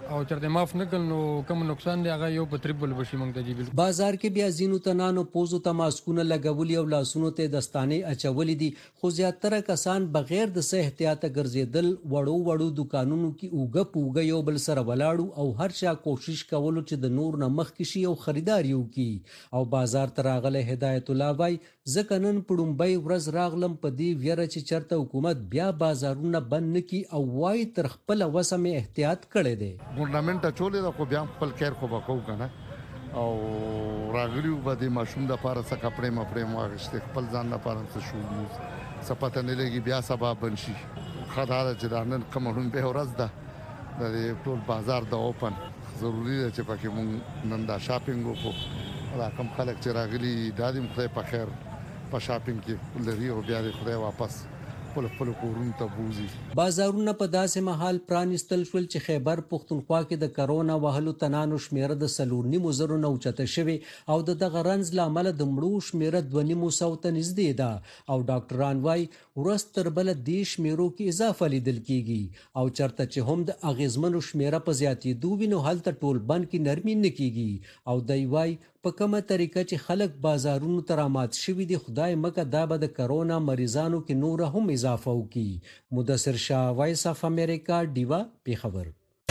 او چرته معاف نه کړ نو کوم نقصان دی هغه یو په تریبل بشي مونږ ته جی. بازار کې بیا زینو تنانو پوزو ته ماسکونه لګولي او لاسونو ته دستانه اچولې دي، خو زیاتره کسان بغیر د صحت احتیاط ګرځیدل وړو وړو دکانونو کې اوګه پوګه یو بل سره ولاړو او هر چا کوشش کولو چې د نور نه مخ کې شي او خریدار یو کی. او بازار ته راغله هدایت الله وای ځکه نن پړومبۍ ورځ راغلم په دې ویره چې چرته حکومت بیا بازارونه بند نکي او وای تر خپل وسمه احتیاط کړي دي. ګورنمنت چولې دا خو بیا خپل خیر خو وکاو کنه او راغلیو به د ماشوم د پاره څخه کپڑے مپړې مواغشته خپل ځان د پاره څه شو موږ سپته نه لګي بیا سبا بنشي خدای چې دا نن کومون به ورځ ده د ټول بازار د اوپن ضروری ده چې پکې مونږ نن دا شاپینګ وکړو دا کوم خلک چې راغلي دادم خدای په خیر په شاپینګ کې لري او بیا د خدای واپس خپل خپل کورونو ته بوزي. بازارونه په داسې محل پرانستل شول چې خیبر پښتونخوا کې د کرونا وهلو تنانو شمیره د سلور نیمو زرو نه اوچته شوی او د دغه رنځ لامل د مړو شمیره دوه نیمو سو ته نږدې ده او ډاکټران وايي ورځ تر بله دې شمیرو کې اضافه لیدل کیږي او چرته چې هم د اغیزمنو شمیره په زیاتېدو وي نو هلته ټول بند کې نرمي نه کیږي او دی وايي په کومه طریقه چې خلک بازارونو ته رامات شوي دي خدای مکه دا به د کرونا مریضانو کې نور هم اضافه وکړي. مدثر شاه، وایس اف امریکا، ډیوا، پیښور.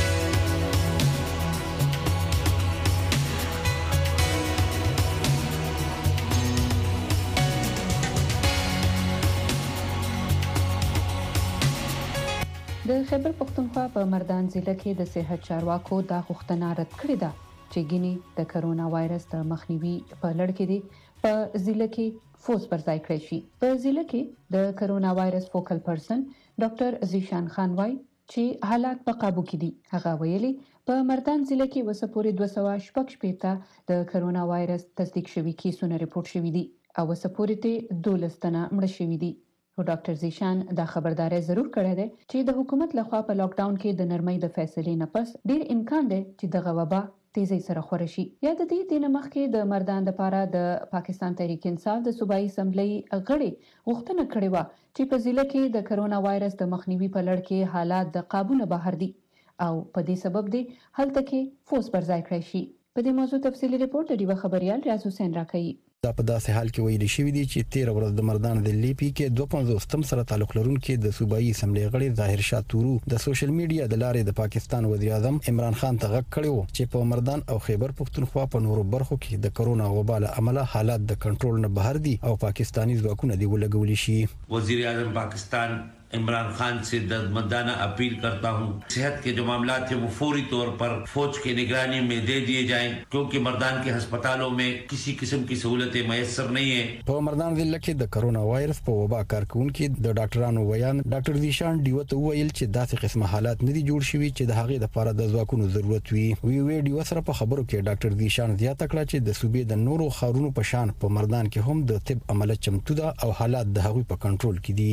د خیبر پښتونخوا په مردان ضلع کې د صحت چارواکو دا غوښتنه رد کړې ده چې ګینی د کرونا وایرس د مخنیوي په لړ کې دي په ضلع کې فوز پر ځای کړی شي. په ضلع کې د کرونا وایرس فوکل پرسن ډاکټر زیشان خان وای چې حالات په قابو کې دي. هغه ویلي په مردان ضلع کې وسپوري دوه سوه شپږ شپېته د کرونا وایرس تصدیق شوي کیسونه ریپورت شوي دي او وسپوري ته دولس تنه مړه شوي دي. او ډاکټر زیشان دا خبرداري ضرور کړې ده چې د حکومت لخوا په لاک ډاون کې د نرمۍ د فیصلې نه پس ډیر امکان دی چې د وبا تیزی سره خور شي. یا د دې د مخکې د مردان لپاره د پاکستان تحریک انصاف د صوبایي اسمبلی غړي غوښتنه کړې و چې په ضلع کې د کرونا وایرس د مخنیوي په لړ کې حالات د قابو نه بهر دي او په دې سبب دی هلته کې فوز پر ځای کړی شي. په دې موضوع تفصیلی ریپورت د ډیوا خبريال ریاض حسین راکړي. دا په داسې حال کې ویل شوی دی چې تیر ورځ د مردان د لیپی کې دوه پنځوستم سره تعلق لرونکي د صوبایي اسمبلی غړي ظاهر شاه تورو د سوشل میډیا د لارې د پاکستان وزیر اعظم عمران خان ته غږ کړی و چې په مردان او خیبر پښتونخوا په نورو برخو کې د کرونا وبا له امله حالات د کنټرول نه بهر دي او پاکستانی ځواکونه دی ولګول شي. وزیر اعظم پاکستان इमरान खान से दर्दमंदाना अपील करता हूँ सेहत के जो मामलात है वो फौरी तौर पर फौज की निगरानी में दे दिए जाएं क्योंकि मर्दान के अस्पतालों में किसी किस्म की सहूलतें मैसर नहीं है. په مردان ضلع کې د کرونا وایرس په وبا کارکونکو د ډاکټرانو ویان ډاکټر زیشان ډیو ته ویل چې داسې قسمه حالات نه دي جوړ شوي چې د هغې لپاره د ځواکونو ضرورت وي. وی وی ډیو سره په خبرو کې ډاکټر زیشان زیاته کړه چې د صوبې د نورو خارونو په شان په مردان کې هم د طب عمله چمتو ده او حالات د هغوی په کنټرول کې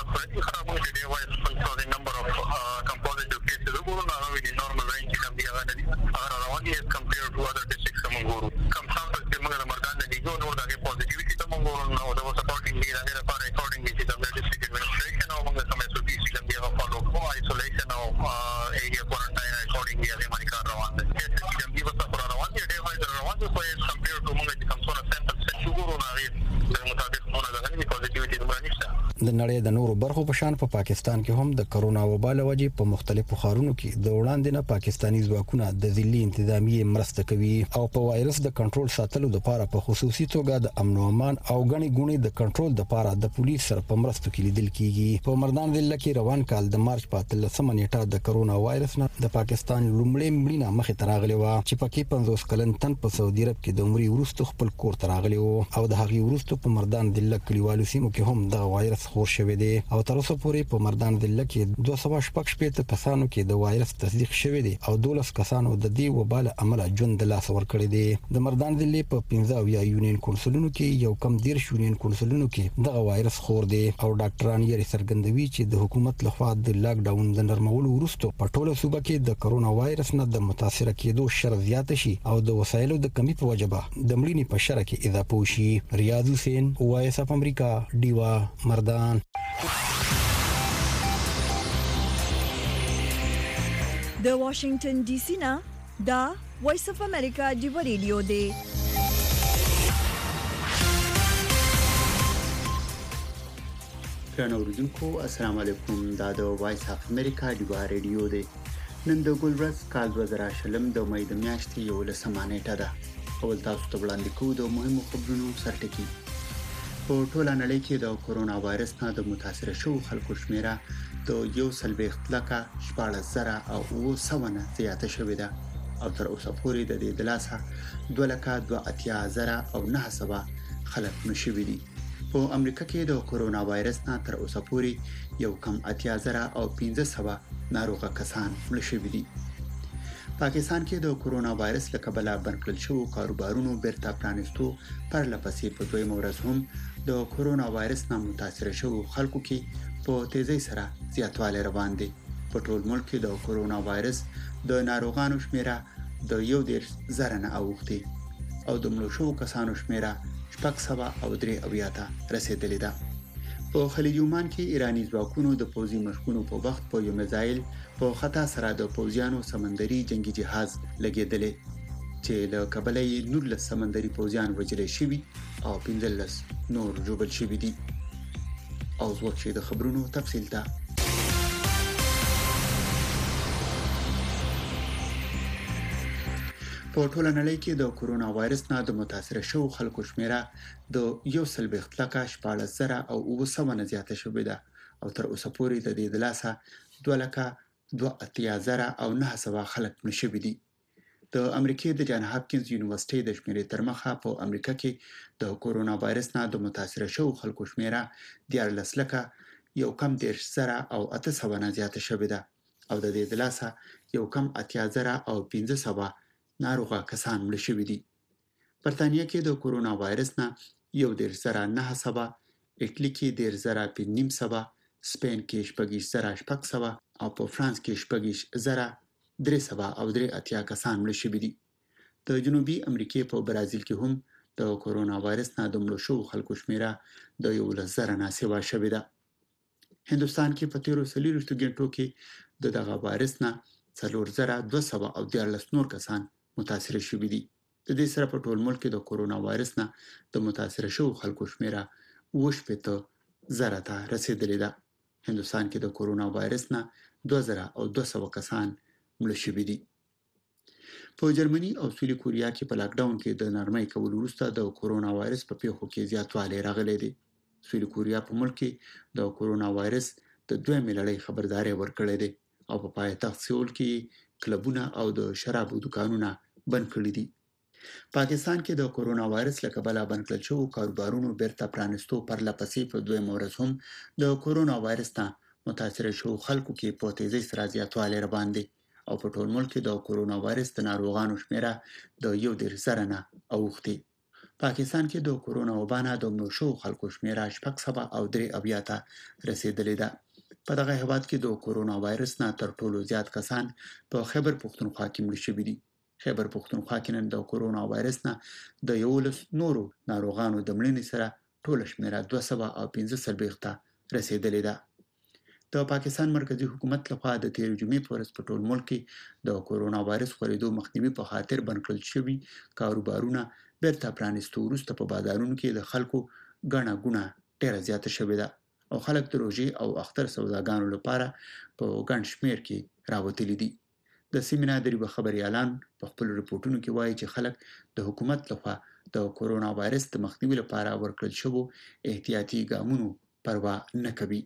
دي. So the number of uh, compositive cases of corona are in normal range can be around as compared to other districts of Mangoro. Come samples के मगर मर्दान ने जो नोट आगे positivity तो Mangoro ना हो तो वो supportingly आगे पर accordingly to the district administration और मगर समय सुधी सी can be a follow for isolation of uh, area quarantine accordingly आगे मानी कर रहा है. ऐसे की जब भी बस पर रहा है ये डेवाइस रहा है तो as compared to मगर कम सोना sample से शुरू होना है तो मुताबिक होना लगा नहीं positivity तो नहीं है. د نړۍ د نورو برخو په شان په پا پاکستان کې هم د کرونا وبا له وجې په مختلفو ښارونو کې د وړاندې نه پاکستانی ځواکونه د ځلي انتظامیه مرسته کوي او په وایرس د کنټرول ساتلو لپاره په خصوصي توګه د امن او امان او غني ګونې د کنټرول لپاره د پولیس سره په مرستو کې لیدل کیږي. په مردان ضلع کې روان کال د مارچ په اتلسمه نیټه د کرونا وایرس نه د پاکستان لومړی مړینه مخې ته راغلی و چې پکې پنځوس کلن تن په سعودي عرب کې د عمرې وروسته خپل کور ته راغلی و او د هغې وروسته په مردان ضلع کلیوالو سیمو کې هم د وایرس خور شوی دی او تر اوسه پورې په مردان ضلع کې دوه سوه شپږ شپېته کسانو کې د وایرس تصدیق شوی دی او دولس کسانو د دې وبا له امله ژوند د لاسه ورکړی دی. د مردان ضلع په پنځه اویا یونین کونسلونو کې یو کم دېرش یونین کونسلونو کې دغه وایرس خور دی او ډاکټران یې څرګندوي چې د حکومت لخوا د لاک ډاون د نرمولو وروسته په ټوله صوبه کې د کرونا وایرس نه د متاثر کېدو شر زیات شي او د وسایلو د کمی په وجه د مړینې په شر کې اضافه وشي. ریاض حسین، وایس اف امریکا، ډیوا، مردان. د واشنگټن ډي سي نه دا وایس اف امریکا دی ریډیو دی. ګرانو اوریدونکو السلام علیکم. دا د وایس اف امریکا دی ریډیو دی. نن د ګلورس کال دوه زره شلم د مې د میاشتې یو لسمه نیټه ده. اول تاسو ته وړاندې کوو د مهمو خبرونو سرټکی. په ټوله نړۍ کې د کرونا وایرس نه د متاثر شوو خلکو شمیره د یو سل ویشت لکه شپاړس زره او اوه سوه نه زیاته شوې ده او تر اوسه پورې د دې د لاسه دوه لکه دوه اتیا زره او نه سوه خلک مړه شوي دي. په امریکا کې د کرونا وایرس نه تر اوسه پورې یو کم اتیا زره او پنځه سوه ناروغه کسان مړه شوي دي. پاکستان کې د کرونا وایرس له کبله بند کړل شوو کاروبارونو بیرته پرانیستو پرله پسې په دویمه ورځ هم د کرونا وایرس نه متاثر شوو خلکو کې په تیزی سره زیاتوالی روان دی. په ټول ملک کې د کرونا وایرس د ناروغانو شمیره د یو دېرش زره نه اوښتې او د مړو شوو کسانو شمیره شپږ سوه او درې اویا ته رسېدلې ده. په خلیج عمان کې ایرانی ځواکونو د پوځي مشقونو په وخت په یو میزایل په خطا سره د پوځیانو سمندري جنگي جهاز لګېدلې چې له کبله یې نولس سمندري پوځیان وژل شوي او پنځلس نور ژوبل شوي دي. او وخت د خبرونو تفصیل ته په ټوله نړۍ کې د کرونا وایرس نه د متاثر شوو خلکو شمیره د یو سل ویشت لکه شپاړس زره او اوه سوه نه زیاته شوې ده او تر اوسه پورې د دې د لاسه دوه لکه دوه اتیا زره او نه سوه خلک مړه شوي دي. د امریکې د جان هاپکینز یونیورسيټي د شمیرې تر مخه په امریکا کې د کرونا وایرس نه د متاثر شوو خلکو شمیره دیارلس لکه یو کم دېرش زره او اته سوه نه زیاته شوې ده او د دې د لاسه یو کم اتیا زره او پنځه سوه ناروغه کسان مړه شوي دي. برتانیا کې د کرونا وایرس نه یو دېرش زره نه سوه، اټلی کې دېرش زره پنځه نیم سوه، سپین کې شپږ زره شپږ سوه او په فرانس کې شپږ زره درې سوه او درې اتیا کسان مړه شوي دي. د جنوبي امریکې په برازیل کې هم د کرونا وایرس نه د مړو شوو خلکو شمیره د یولس زره نه سوا شوې ده. هندوستان کې په تیرو څلوېښتو ګنټو کې د دغه وایرس نه څلور زره دوه سوه او دیارلس نور کسان متاثر شوي دي. د دې سره په ټول ملک کې د کرونا وایرس نه د متاثر شوو خلکو شمیره اوه شپېته زره ته رسېدلې ده. هندوستان کې د کرونا وایرس نه دوه زره او دوه سوه کسان مړه شوي دي. په جرمني او سویلي کوریا کې په لاک ډاون کې د نرمۍ کولو وروسته د کرونا وایرس په پیښو کې زیاتوالی راغلی دی. سویلي کوریا په ملک کې د کرونا وایرس د دویمې لړۍ خبرداری ورکړی دی او په پایتخت سیول کې کلبونه او د شرابو دکانونه بند کړي دي. پاکستان کې د کرونا وایرس له کبله بند کړل شوو کاروبارونو بیرته پرانیستو پرله پسې په دویمه ورځ هم د کرونا وایرس نه متاثر شوو خلکو کې په تیزۍ سره زیاتوالی روان دی او په ټول ملک کې د کرونا وایرس د ناروغانو شمیره د یو دېرش زره نه اوښتې. پاکستان کې د کرونا وبا نه د مړو شوو خلکو شمیره شپږ سوه او درې اویا ته رسېدلې ده. په دغه هیواد کې د کرونا وایرس نه تر ټولو زیات کسان په خیبر پښتونخوا کې مړه شوي دي. خیبر پښتونخوا کې نن د کرونا وایرس نه د یولس نورو ناروغانو د مړینې سره ټوله شمیره دوه سوه او پنځه څلوېښت ته رسېدلې ده. د پاکستان مرکزی حکومت لخوا د تېرې جمعې په ورځ په ټول ملک کې د کرونا وایرس خپرېدو مخنیوي په خاطر بند کړل شوي کاروبارونه بیرته پرانیستو وروسته په بازارونو کې د خلکو ګڼه ګوڼه ډېره زیاته شوې ده او خلک د روژې او اختر سوداګانو لپاره په ګڼ شمېر کې راوتلي دي. د سیمې نه دریو خبریالان په خپلو رپورټونو کې وایي چې خلک د حکومت لخوا د کرونا وایرس د مخنیوي لپاره ورکړل شوو احتیاطي ګامونو پروا نه کوي.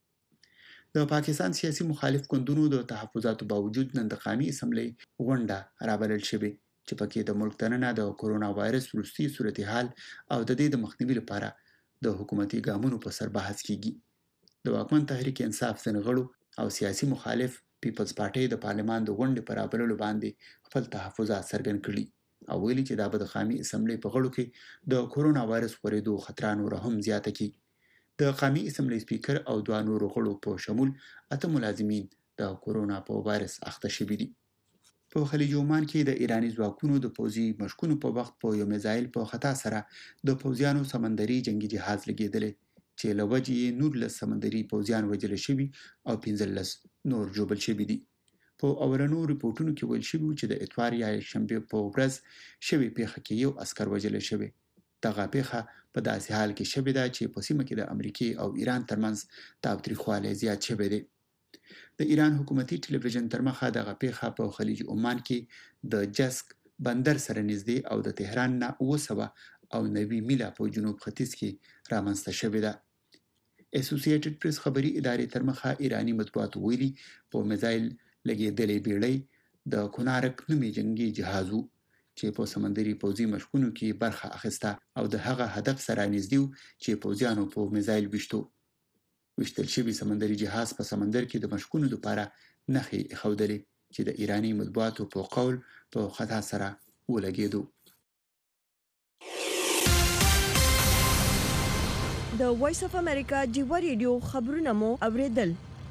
د پاکستان سیاسي مخالف ګوندونو د تحفظاتو باوجود نن د قومي اسمبلی غونډه رابلل شوې چې پکې د ملک دننه د کرونا وایرس وروستي صورتحال او د دې د مخنیوي لپاره د حکومتي ګامونو په سر بحث کیږي. د واکمن تحریک انصاف ځنغړو او سیاسي مخالف پیپلز پارټي د پارلمان د غونډې پر رابللو باندې خپل تحفظات څرګند کړي او ویلي چې دا به د قومي اسمبلی په غړو کې د کرونا وایرس خپرېدو خطر نور هم زیاته کړي. د قومي اسمبلی سپیکر او دوه نورو غړو په شمول اته ملازمین د کرونا په وایرس اخته شوي دي. په خلیج عمان کې د ایرانی ځواکونو د پوځي مشقونو په وخت په یو میزایل په خطا سره د پوځیانو سمندري جنگي جهاز لګېدلی چې له وجې نولس سمندري پوځیان وژل شوي او پنځلس نور ژوبل شوي دي. په اورنو ریپورتونو کې ویل شوی چې د اتوار یا شنبه په ورځ شوی پیښه کې یو عسكر وژل شوی. دغه پیښه په داسې حال کې شوی ده چې په سیمه کې د امریکای او ایران ترمنځ تاوتریخوالی زیات شوی دی. د ایران حکومتي ټلویزیون تر مخه دغه پیښه په خلیج عمان کې د جسک بندر سره نږدې او د تهران نه اوه سوه او نوي میله په جنوب ختیځ کې رامنځته شوې ده. اسوسییټډ پریس خبري ادارې تر مخه ایرانی مطبوعاتو ویلي په میزایل لګېدلې بیړۍ د کونارک نومي جنگي جهازو چې په سمندري پوځي مشقونو کې برخه اخیسته او د هغه هدف سره نږدې چې پوځیانو په میزایل وشتو. وشتل شوی سمندري جهاز په سمندر کې د مشقونو لپاره نښې ایښودلې چې د ایرانی مطبوعاتو په قول په خطا سره ولګېدو. د وایس اف امریکا ډیوا ریډیو خبرونه مو اوریدل.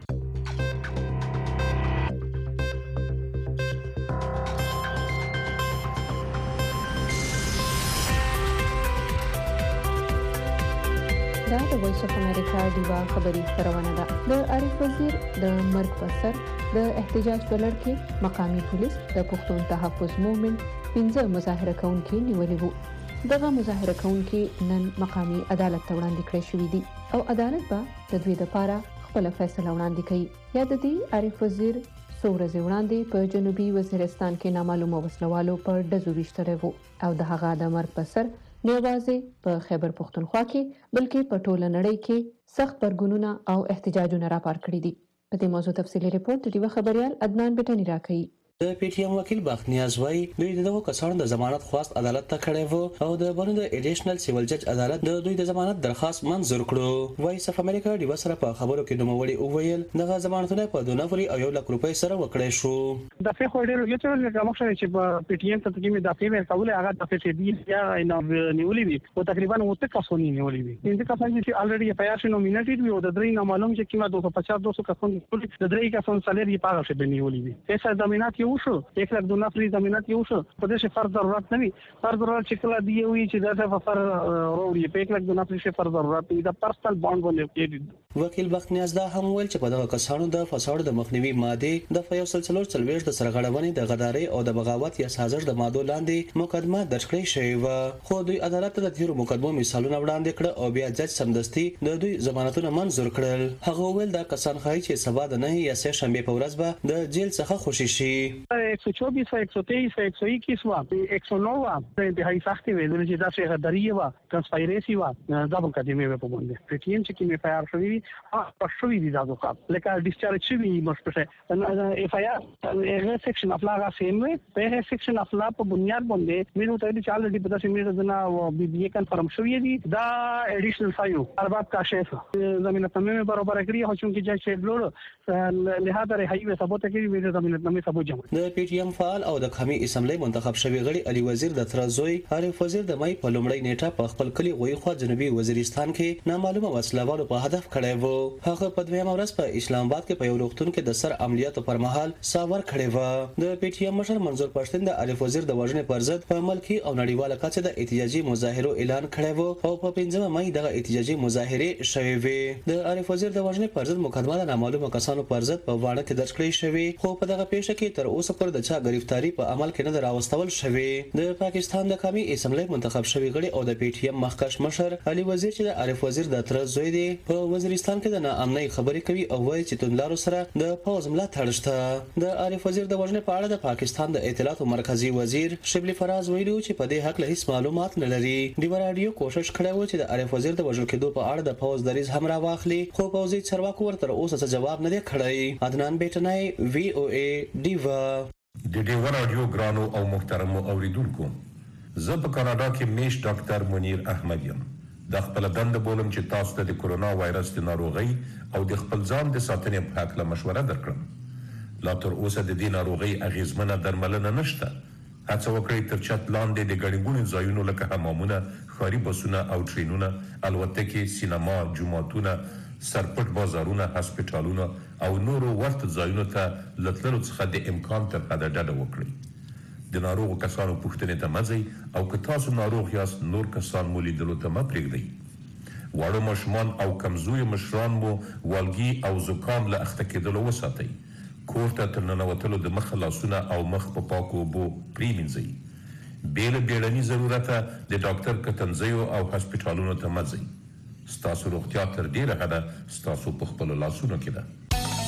دا د وایس اف امریکا ډیوا خبري خبرونه ده. د عارف وزیر د مرګ په سر د احتجاج په لړ کې مقامي پولیس د پښتون تحفظ موومېنټ پنځه مظاهره کوونکي نیولي وو. دغه مظاهره کوونکي نن مقامي عدالت ته وړاندې کړی شوي دي او عدالت به د دوی لپاره خپل فیصله وړاندې کوي. یا د دې عارف وزیر څو ورځې وړاندې په جنوبي وزیرستان کې نامعلومه وسلوالو پر ډزو ویشتلی وو او د هغه د مرګ په سر نه یوازې په خیبر پښتونخوا کې بلکې په ټوله نړۍ کې سخت غبرګونونه او احتجاجونه راپار کړي دي. په دې موضوع تفصیلي ریپورت د ډیوا خبريال عدنان بټنی راکړي. د پی ټی ایم وکیل باغ نیاز وای دوی دغه کسانو د ضمانت خواست عدالت ته کړی وو او د بنو د ایډیشنل سیول جج عدالت د دوی د ضمانت درخواست منظور کړو. وایس اف امریکا دی وسره په خبرو کې نوموړي او ویل دغه ضمانتونه په دوه نفري او یو لک روپۍ سره وکړای شو. د فې خو ډېر یو څه کوم څه چې په پی ټی ایم ته کې د فې ورکول هغه د فې دی یا نو نیولې وي او تقریبا وته کسونه نیولې وي. دغه کسان چې الریډي په یاسو نومینیټډ وي او د درې نامعلوم چې کیما دوه سوه پچاس دوه سوه کسان د درې کسان سالري پاغه شي بنیولې وي. هیڅ ضمانت یو شو یک لک دو نفري ضمانت یو شو په دې فرض ضرورت نه وي. فرض ضرورت چې کله دی وي چې دا په فر وروړي په یک لک دو نفري شي فرض ضرورت دی د پرسنل بانډ باندې کېږي. وکیل بخت نیاز دا هم ویل چې په دغه کسانو د فساد د مخنیوي ماده د فیصل څلور څلويش د سرغړونې د غداري او د بغاوت یا سازش د ماده لاندې مقدمه درج کړې شوې و. خو دوی عدالت ته د تیرو مقدمو مثالونه وړاندې کړ او بیا جج سمدستي د دوی ضمانتونه منظور کړل. هغه ویل دا کسان خای چې سبا د نه یا سه شنبه په ورځ به د جیل څخه خوشي شي. एक सौ चौबीस एक सौ तेईस एक सौ इक्कीस हुआ एक सौ नौ हुआ इंतहाई सख्ती हुई दुनिया दस गद्दारी हुआ कंस्पायरेसी हुआ दब मुकदमे में पबंद पीटीएम से की में फायर शुरू हां शुरू दी दादो का लेकिन डिस्चार्ज शुरू मस्पसे FIR a section of law का सेम वे पे सेक्शन ऑफ लॉ पर बुनियाद बंदे मेरे तो ये ऑलरेडी पता से मेरे जना वो बीबीए कंफर्म शुरू दी दा एडिशनल फाइव अरबाब का शेफ जमीन तमे में बराबर करी हो चूंकि जज से ब्लोड लिहाजा हाईवे सबूत के मेरे जमीन तमे सबूत जमा د پی ټی ایم فعال او د قومي اسمبلی منتخب شوی غړي علي وزیر د ترازوی عارف وزیر د مای په لومړی نیټه په خپل کلی غوي خو جنوبي وزیرستان کې نامعلومه وسلوالو په هدف کړی وو. هغه په دویم ورځ په اسلام آباد کې په یو روغتون کې د سر عملیاتو پر مهال ساور کړی و. د پی ټی ایم مشر منظور پښتون د عارف وزیر د وژنې پر ضد په ملکی او نړیواله کچه د احتجاجي مظاهرو اعلان کړی وو او په پنځمه مای دغه احتجاجي مظاهره شوې وې. د عارف وزیر د وژنې پر ضد مقدمه د نامعلومه کسانو پر ضد په وانه کې درج کړې شوې خو په دغه پیښه کې تر اوسه پر د چا گرفتاری په عمل کې نه راوستول شوی. د پاکستان د قومي اسمبلی منتخب شوی غړي او د پی ټی ایم مخکښ مشر علي وزیر چې د عارف وزیر د تر زوی دی په وزیرستان کې د ناامنۍ خبرې کوي او وایي چې توندلارو سره د پوز ملاتړ شته. د عارف وزیر د وژنې په اړه د پاکستان د اطلاعات مرکزی وزیر شبلی فراز ویلو چې په دې حق له هیڅ معلومات نه لري. دی رادیو کوشش کړی و چې د عارف وزیر د وژل کېدو په اړه د پوز دریز هم را واخلي خو پوزي چرواکو ورته اوسه جواب نه دی کړی. عدنان بیٹنای وی او ای دیوا. د ډیوا رادیو ګرانو او محترمو اوریدونکو زه په کاناډا کې میش ډاکټر منیر احمد یم. د خپل دند بولم چې تاسو ته د کورونا وایرس د ناروغي او د خپل ځان د ساتنې په اړه مشوره درکړم. لا تر اوسه د دې ناروغي اغیزمنه درملنه نشته. هڅه وکړئ تر چت لاندې د ګڼګونو ځایونو لکه حمامونه، ښاري بسونه او ټرینونه، الوتکې، سینما، جوماتونه، سرپټ بازارونه، هسپټالونه او نورو ورته ځایونو ته لتللو څخه د امکان تر حده ډډه وکړئ. د ناروغو کسانو پوښتنې ته مه ځئ او که تاسو ناروغ یاست نور کسان مو لیدلو ته مه پرېږدئ. واړه ماشومان او کمزوري مشران مو والګي او زکام له اخته کېدلو وساتئ. کور ته تر ننوتلو د مخ لاسونه او مخ په پاکو اوبو پرېمینځئ. بې له بیړني ضرورته د ډاکټر کتنځیو او هسپټالونو ته مه ځئ. ستاسو روغتیا تر ډېره حده ستاسو په خپلو لاسونو کې ده.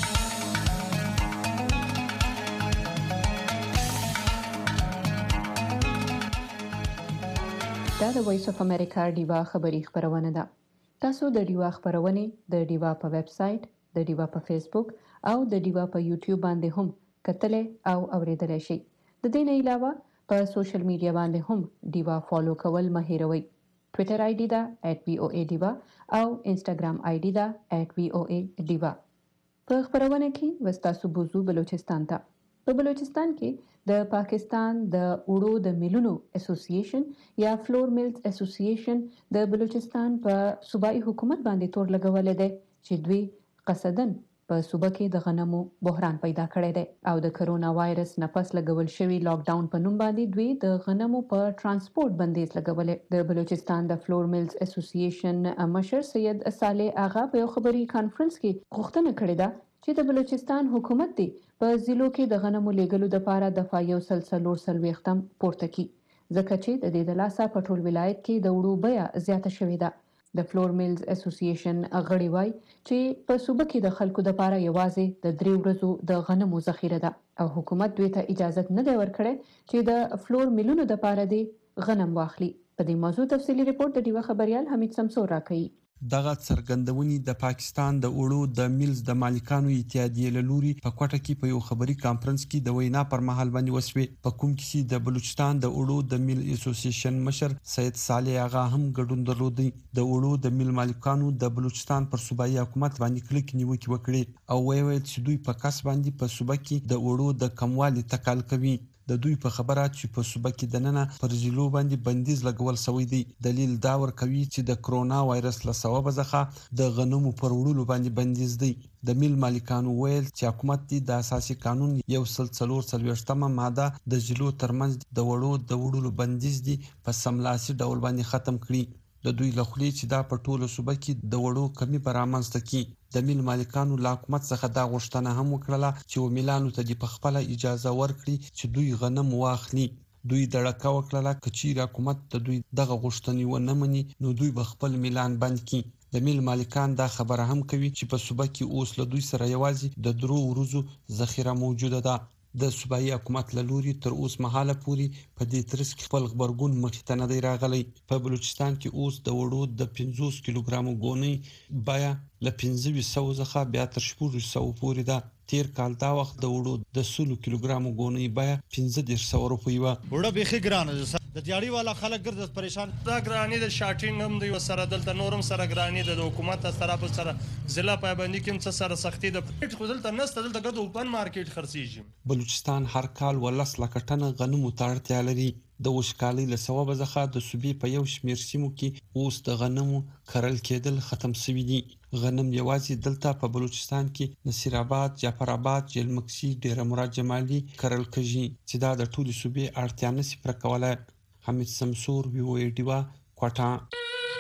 دا د وایس اف امریکا ډیوا خبری خبرونه ده. تاسو د ډیوا خبرونه د ډیوا په ویب سټ، د ډیوا په فیسبوک او د ډیوا په یوټیوب باندې هم کتلې او اوریدلای شئ. د دې نه علاوه په سوشل میډیا باندې هم ډیوا فالو کول مه هیروئ. ټوئیټر آی ډی دا ایٹ وی او ای ډیوا او انسټاګرام آی ډی دا ایٹ وی او ای ډیوا. په خبرونه کې وستاسو بوزو بلوچستان ته. په بلوچستان کې د پاکستان د اوړو د میلونو اسوسییشن یا فلور میلز اسوسییشن د بلوچستان په صوبایي حکومت باندې تور لګولې ده چې دوی قصدن په صوبه کې د غنمو بحران پیدا کړی دی او د کرونا وایرس نه پس لګول شوی لاک ډاون په نوم باندې دوی د غنمو په ترانسپورت بندیز لګولې. د بلوچستان د فلور میلز اسوسییشن مشر سید صالح آغا په خبري کانفرنس کې غوښتنه کړې ده چې د بلوچستان حکومت دی په ضلعو کې د غنمو لیږلو لپاره دفعه یو سل څلور څلوېښتم پورته کړي، ځکه چې د دې د لاسه په ټول ولایت کې د وړو بیه زیاته شوې ده. د فلور میلز اسوسییشن غړي وایي چې په صوبه کې د خلکو لپاره یوازې د درې ورځو د غنمو ذخیره ده او حکومت دوی ته اجازه نه دی ورکړی چې د فلور میلونو لپاره دی غنم واخلي. په دې موضوع تفصیلی ریپورت د ډیوا خبريال حمید سمسور راکړي. دغه څرګندونې د پاکستان د اوړو د میلز د مالکانو اتحادیې له لوري په کوټه کې په یو خبري کانفرنس کې د وینا پر مهال باندې وسوي، په کوم کې د بلوچستان د اوړو د میل اسوسییشن مشر سید صالح آغا هم ګډون درلودي. د اوړو د میل مالکانو د بلوچستان پر صوبایي حکومت باندې کلک نیوکه وکړي او ویل چې دوی په کس باندې په صوبه کې د اوړو د کموالي تکال کوي. د دوی په خبره چې په صوبه کې د ننه پر ضلعو باندې بندیز لګول شوی دی. دلیل دا ورکوي چې د کرونا وایرس له سببه ځخه د غنمو پر وړلو باندې بندیز دی. د میل مالکانو ویل چې حکومت دی د اساسي قانون یو سل څلور څلوېښتمه ماده د ضلعو ترمنځ د وړو د وړلو بندیز دی په سملاسي ډول باندې ختم کړي. د دوی له خولې چې دا په ټوله صوبه کې د وړو کمی برامنځته کی. د میل مالکانو له حکومت څخه دا غوښتنه هم وکړه چې و میلانو ته د خپل اجازه ورکړي چې دوی غنم واخلي. دوی دړکه وکړه چې چیر حکومت د دوی دغه غوښتنې و نه مني نو دوی به خپل میلان بند کړي. د میل مالکان دا خبره هم کوي چې په صوبه کې اوس له دوی سره یوازې د درو ورځو ذخیره موجوده ده. د صوبایي حکومت له لوري تر اوس مهاله پورې په دې ترڅ کې خپل خبرګون مخې ته نه دی راغلی. په بلوچستان کې اوس د وړو د پنځوس کیلوګرامو ګونۍ بیه له پنځه سوه څخه بیا تر شپږ سوه پورې ده. تیر کال دا وخت د وړو د سلو کیلوګرامو ګونۍ بیه پنځه دېرش سوه روپۍ وه. وړه بیخي ګرانه ده، د دیاړي والا خلک ګرځي پریشان. دا ګرانی د شاټینګ هم دی سره دلته نورم سره ګرانی د حکومت سره په سره ضلع پابندي کې څه سره سختي د پټ خو دلته نست دلته ګرځي اوپن مارکیټ خرڅیږي. بلوچستان هر کال ولس لکه ټنه غنمو ته اړتیا لري. د وشکالۍ له سببه څخه د صوبې په یو شمېر سیمو کې اوس د غنمو کرل کېدل ختم شوي دي. غنم یوازې دلته په بلوچستان کې نصیر آباد، جعفر آباد، جلمکسي، ډیره مراد جمالي کرل کېږي چې دا د ټولې صوبې اړتیا نشي پوره کولی. حمید سمسور، وی او ای ډیوا، کوټه.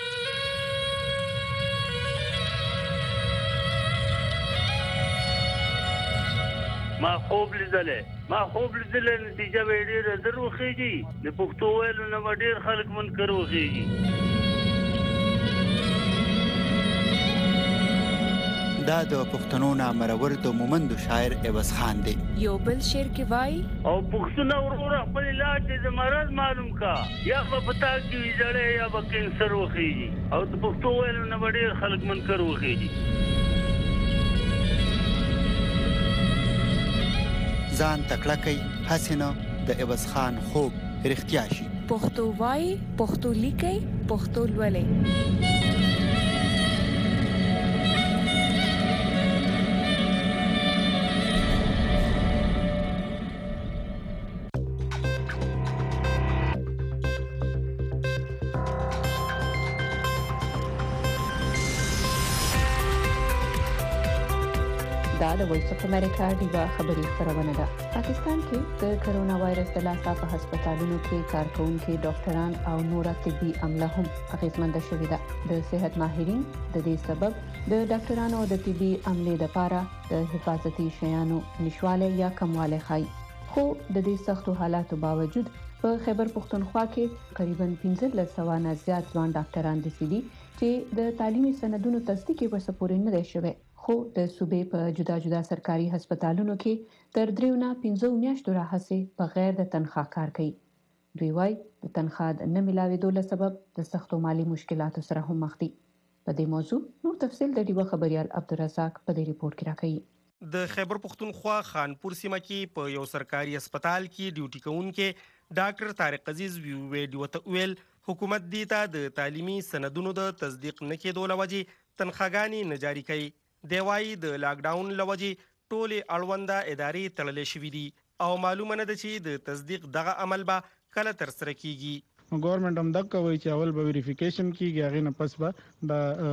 ما خوب لیدلې ما خوب لیدلې نتیجه به ډېره در وخېږي. د پښتو ویلو نه به ډېر خلک منکر وخېږي. دا د پښتنو نامرور د مومندو شاعر عوض خان دی. یو بل شعر کې وای او پښتون ورور خپل علاج د مرض معلوم کا یا په پتا کې ویځړې یا په کینسر وخېږي او د پښتو ویلو نه به ډېر خلک منکر وخېږي. ځان تکړه کوي حسینه د عوض خان خوب رښتیا شي. پښتو وای، پښتو لیکي، پښتو لولي. دا د وایس اف امریکا ډیوا خبري خبرونه ده. پاکستان کې د کرونا وایرس د لاسه په هسپتالونو کې کارکونکو ډاکټران او نور طبي عمله هم اغیزمند شوي ده. د صحت ماهرین د دې سبب د ډاکټرانو د طبي عمله لپاره د حفاظتي شیانو نشواله یا کمواله خای. خو د دې سختو حالاتو باوجود په خیبر پختونخوا کې تقریبا پنځه سوه نه زیات ځوان ډاکټران دي چې د تعلیمي سندونو تصدیق ورسپورې نه دی شوی. خو د صوبې په جدا جدا سرکاري هسپتالونو کې تر دریو نه پنځه میاشتو راهیسې بغیر د تنخواه کار کوي. دوی وايي د تنخواه نه ملاوېدو له سبب د سختو مالی مشکلاتو سره هم مخ دي. په دې موضوع نور تفصیل د ډیوه خبريال عبدالرزاق په دې ریپورت کې راکړي. د خیبر پختونخوا خانپور سیمه کې په یو سرکاري هسپتال کې ډیوټي کوونکې ډاکټر طارق عزیز ویډیو ته ویل حکومت دی ته د تعلیمي سندونو د تصدیق نه کېدو لوجې تنخواګانې نه جاري کوي. دی وايي د لاک ډاون لوجې ټولې اړونده ادارې تړلې شوې دي او معلومه نه ده چې د تصدیق دغه عمل به کله ترسره کیږي. گورنمنٹ هم دغه کوي چې اول به ویریفیکیشن کیږي هغه نه پس به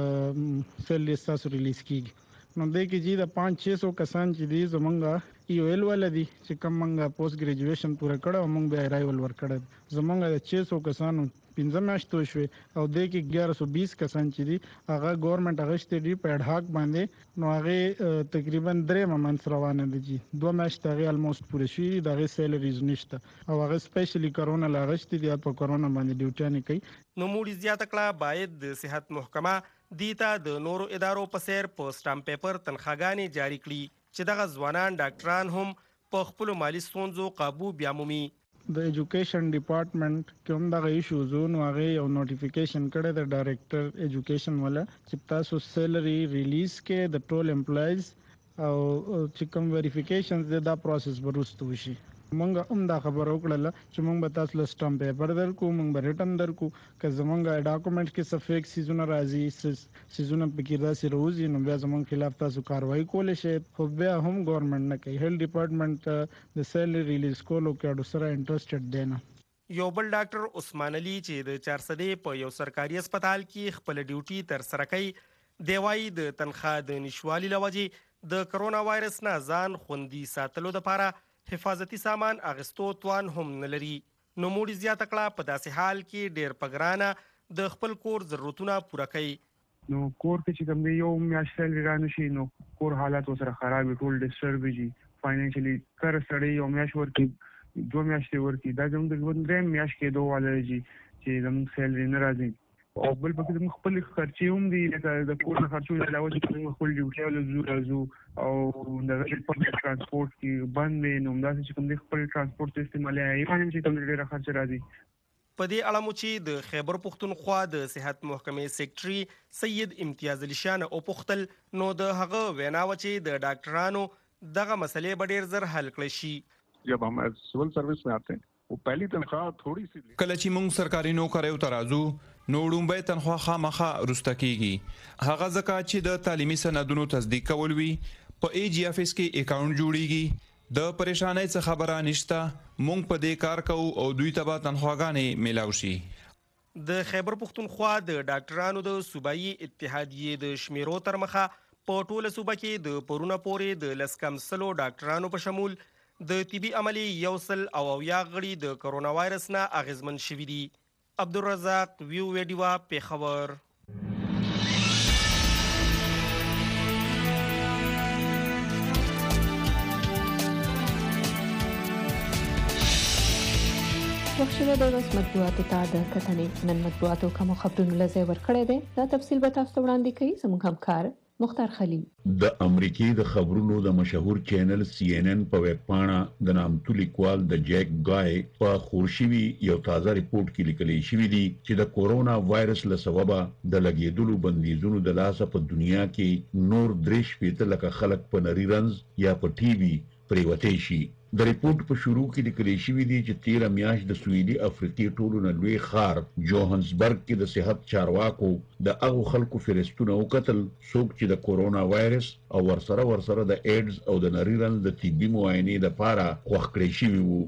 د سیل لیست تاسو ریلیز کیږي. نو د کې چې د پانچ شش سو کسان چې دي زمونږه ای او ال ولدي چې کوم منګه پوسټ ګریجویشن پوره کړو موږ به ارایول ور کړو. زمونږه د شش سو کسانو پنځه میاشتې شوې او د کې اګیارہ سو بیس کسان چې دي هغه گورنمنٹ اغشته دي په اډ هاک باندې. نو هغه تقریبا درې مانس روانه دي. دوه میاشتې هغه الموست پوره شي دغه سیلریز نشته او هغه سپیشلی کرونا لاغشته دي په کرونا باندې ډیوټي کوي. نو موږ زیات کړه باید د صحت محکمه دیتا د نورو ادارو په سیر په سټامپ پیپر تنخواګانې جاری کړي چې دغه ځوانان ډاکټران هم په خپل مالی ستونزو قابو بیا مومي. د ایجوکیشن ډپارټمنټ کوم دغه ایشوز نو هغه یو نوټیفیکیشن کړی د ډایریکټر ایجوکیشن ولا چې تاسو سیلری ریلیز کې د ټول امپلایز او چې کوم ویریفیکیشنز دا پروسس ورستو شي. مونږ هم دا خبر وکړل چې مونږ به تاسو له سټامپ پیپر درکو مونږ به ریټن درکو که زمونږ ډاکومنټ کې څه فیک سیزونه راځي سیزونه پکې راسي روزي نو بیا زمونږ خلاف تاسو کاروایی کولای شئ. خو بیا هم ګورنمنٹ نه کوي. هیلث ډپارټمنټ د سیلری ریلیز کولو کې اډو سره انټرېسټډ دی نه. یو بل ډاکټر عثمان علي چې د چارسدې په یو سرکاري هسپتال کې خپل ډیوټي تر سره کوي دی وايي د تنخواه د نشوالي لوجې د کرونا وایرس نه ځان خوندي ساتلو لپاره حفاظتي سامان اغستو توان هم نه لري. نو موږ زیات کړه په داسې حال کې ډېر پګرانه د خپل کور ضرورتونه پوره کوي. نو کور کې چې کوم دی یو میاشت لرانه شي نو کور حالات سره خراب ټول ډیسټرب شي فاینانشلی کار سره یو میاشت ورکی دوه میاشتې ورکی دا زموږ د ژوند درې میاشت کې دوه والي چې زموږ سیلری نه راځي او بل پکې موږ خپل خرچې هم دي لکه د کور خرچو علاوه چې موږ خپل ډیوټي ول زو راځو او د پبلک ترانسپورت کې باندې نو موږ چې کوم د خپل ترانسپورت استعمالي یې باندې چې کوم ډېر خرچ راځي. په دې اړه مو چې د خیبر پختونخوا د صحت محکمې سیکریټري سید امتیاز علي شاه او پختل نو د هغه وینا و چې د ډاکټرانو دغه مسلې به ډېر زر حل کړي شي. जब हम सिविल सर्विस में आते हैं वो पहली तनख्वाह थोड़ी सी کله چې موږ سرکاري نوکریو ته راځو نو وړومبی تنخواه خامخا رسته کیږي. هغه ځکه چې د تعلیمي سندونو تصدیق کول وي په ای جی افیس کې اکاونټ جوړیږي د پریشانۍ څخه خبره نشته. موږ په دې کار کوو او دوی ته به تنخواګانې میلاو شي. د خیبر پختونخوا د ډاکټرانو د صوبایي اتحادیې د شمیرو تر مخه په ټوله صوبه کې د پرونه پورې د لس کم سلو ډاکټرانو په شمول د طبي عملي یو سل او اویا غړي د کرونا وایرس نه اغیزمن شوي دي. عبدالرزاق ویو ویډیوا پیښور. وخت شوه د ورځ مطبوعاتو ته د کتنې. نن مطبوعاتو کومو خبرونو له ځای ورکړی دی دا تفصیل به تاسو ته وړاندې کوي زموږ همکار مختار خلیل. د امریکای د خبرونو د مشهور چینل سی ان ان په ویب پاڼه د نامتو لیکوال د جیک گای په خورشوي یو تازه ریپورت کې لیکل شوی دی چې د کورونا وایرس له سببه د لګیدلو بندیزونو د لاسه په دنیا کې نور درې شپېته لکه خلک په نری رنز یا په ټي وي پریوتې شي. د ریپورت په شروع کې لیکل شوی دی چې تیره میاشت د سویلي افریقې ټولو نه لوی ښار جوهانسبرګ کې د صحت چارواکو د هغو خلکو فهرستونه وکتل څوک چې د کورونا وایرس او ورسره ورسره د ایډز او د نری رنز د طبي معاینې لپاره خوښ کړی شوي وو.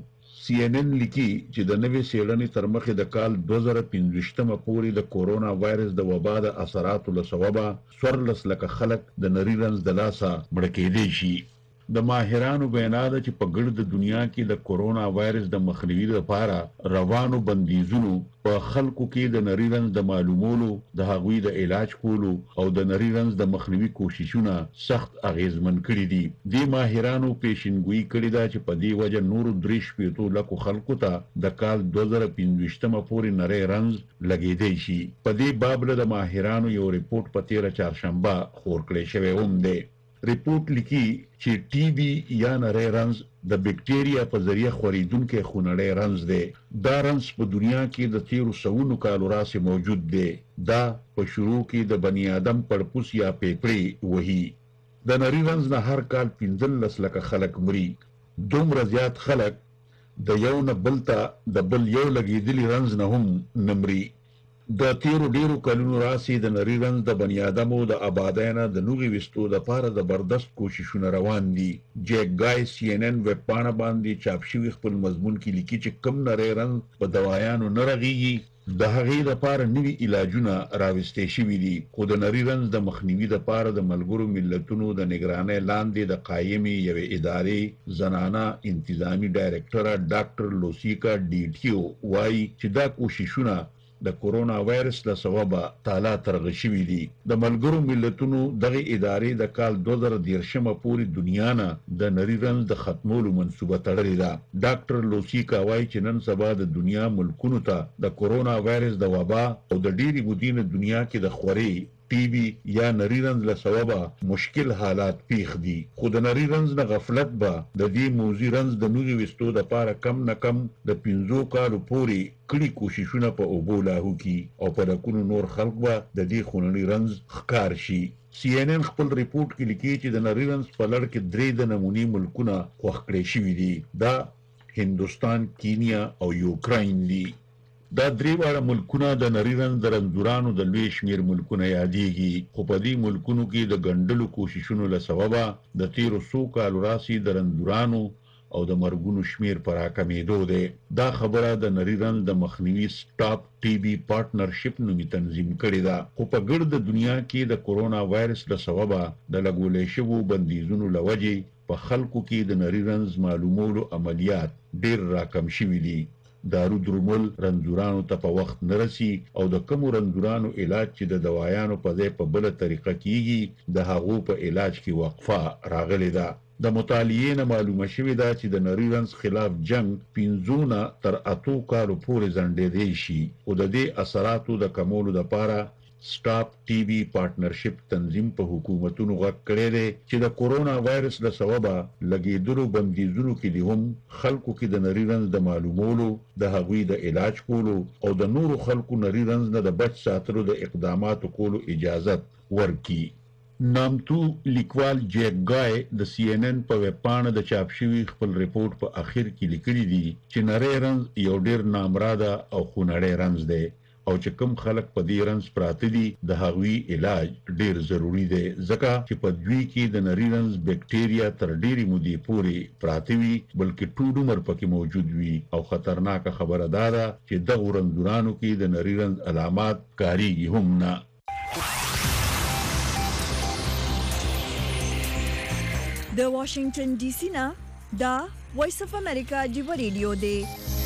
سی ان ان لیکي چې د نوې سیړنې تر مخه د کال دوه زره پنځه پورې د کورونا وایرس د وبا د اثراتو له سببه څوارلس لکه خلک د نری رنځ د لاسه مړه کېدای شي. د ماهرانو وینا ده چې په ګرد دنیا کې د کورونا وایرس د مخنیوي لپاره روانو بندیزونو په خلکو کې د نری رنځ د معلومولو، د هغوی د علاج کولو او د نری رنځ د مخنیوي کوششونه سخت اغیزمن کړي دي. د ماهرانو پیشنګوئی کړې ده چې په دې وجه نور درې شپېتو لکو خلکو ته د کال دوه زره پنځه پورې نری رنځ لګېدی شي. په دې باب له د ماهرانو یو ریپورت په تیره چهارشنبه خور کړی شوی هم دی. ریپورت لیکي چې ټي بي یا نری رنځ د بکټیریا په ذریعه خورېدونکی خونړی رنځ دی. دا رنځ په دنیا کې د تیرو سوونو کالو راهیسې موجود دی. دا په شروع کې د بني آدم پړپوس یا پیپړې وهي. د نری رنځ نه هر کال پنځلس لکه خلک مري. دومره زیات خلک د یو نه بل ته د بل یو لګېدلي رنځ نه هم نه مري. د تیرو ډیرو کلونو راهیسې د نری رنځ د بني آدمو د آبادۍ نه د نوغې ویستو دپاره زبردست کوششونه روان دي. جیک ګای سی ان ان ویب پاڼه باندې چاپ شوي خپل مضمون کې لیکي چې کم نری رنځ په دوایانو نه رغېږي، د هغې لپاره نوي علاجونه راوستې شوي دي. خو د نری رنځ د مخنیوي لپاره د ملګرو ملتونو د نګرانۍ لاندې د قایمې یوې ادارې زنانه انتظامی ډایرکټره ډاکټر لوسیکا ډیټیو وایي چې دا کوششونه د کورونا وایرس له سببه تالا ترغه شوي دي. د ملګرو ملتونو دغه ادارې د کال دوه زره دېرشمه پورې دنیا نه د نری رنځ د ختمولو منصوبه تړلې ده. ډاکټر لوسیکا وایي چې نن سبا د دنیا ملکونو ته د کورونا وایرس د وبا او د ډېرې مودې نه دنیا کې د خورې ټي بي یا نری رنځ له سببه مشکل حالات پیښ دي. خو د نری رنځ نه غفلت به د دې موضوعي رنځ د نوغې ویستو دپاره کم نه کم د پنځو کالو پورې کړي کوششونه په اوبو لاهو کړي او په لکونو نور خلک به د دې خونړي رنځ ښکار شي. سی ان ان خپل ریپورت کې لیکي چې د نری رنځ په لړ کې درې د نمونې ملکونه خوښ کړي شوي دي. دا هندوستان، کینیا او یوکراین دي. دا درې واړه ملکونه د نری رنځ د رنځورانو د لوی شمیر ملکونه یادېږي. خو په دې ملکونو کې د ګنډلو کوششونو له سببه د تیرو څو کالو راهیسې د رنځورانو او د مرګونو شمیر په راکمېدو دی. دا خبره د نری رنځ د مخنیوي سټاپ ټي بي پارټنرشپ نومي تنظیم کړې ده. خو په ګرد دنیا کې د کورونا وایرس له سببه د لګولې شوو بندیزونو له وجې په خلکو کې د نری رنځ معلومولو عملیات ډېر راکم شوي دي. دارو درمل رنځورانو ته په وخت نه رسي او د کومو رنځورانو علاج چې د دوايانو په ځای په بله طریقه کیږي د هغو په علاج کې وقفه راغلې ده. د مطالعې نه معلومه شوې ده چې د نری رنځ خلاف جنګ پنځو نه تر اتو کالو پورې ځنډېدی شي. خو د دې اثراتو د کمولو دپاره سټاپ ټي بي پارټنرشپ تنظیم په حکومتونو غږ کړی دی چې د کورونا وایرس له سببه لګېدلو بندیزونو کې دې هم خلکو کې د نری رنځ د معلومولو، د هغوی د علاج کولو او د نورو خلکو نری رنځ نه د بچ ساتلو د اقداماتو کولو اجازت ورکړي. نامتو لیکوال جیک ګای د سی ان ان په ویب پاڼه د چاپ شوي خپل ریپورت په اخر کې لیکلي دي چې نری رنځ یو ډېر نامراده او خونړی رنځ دی او چې کوم خلک په دې رنځ پراته دي د هغوی علاج ډېر ضروري دی، ځکه چې په دوی کې د نری رنځ بکټیریا تر ډېرې مودې پورې پراته وي، بلکې ټول عمر پکې موجود وي. او خطرناکه خبره دا ده چې دغو رنځورانو کې د نری رنځ علامات کاریږي هم نه. د واشنگټن ډي سي نه دا وایس اف امریکا ډیو ریډیو دی.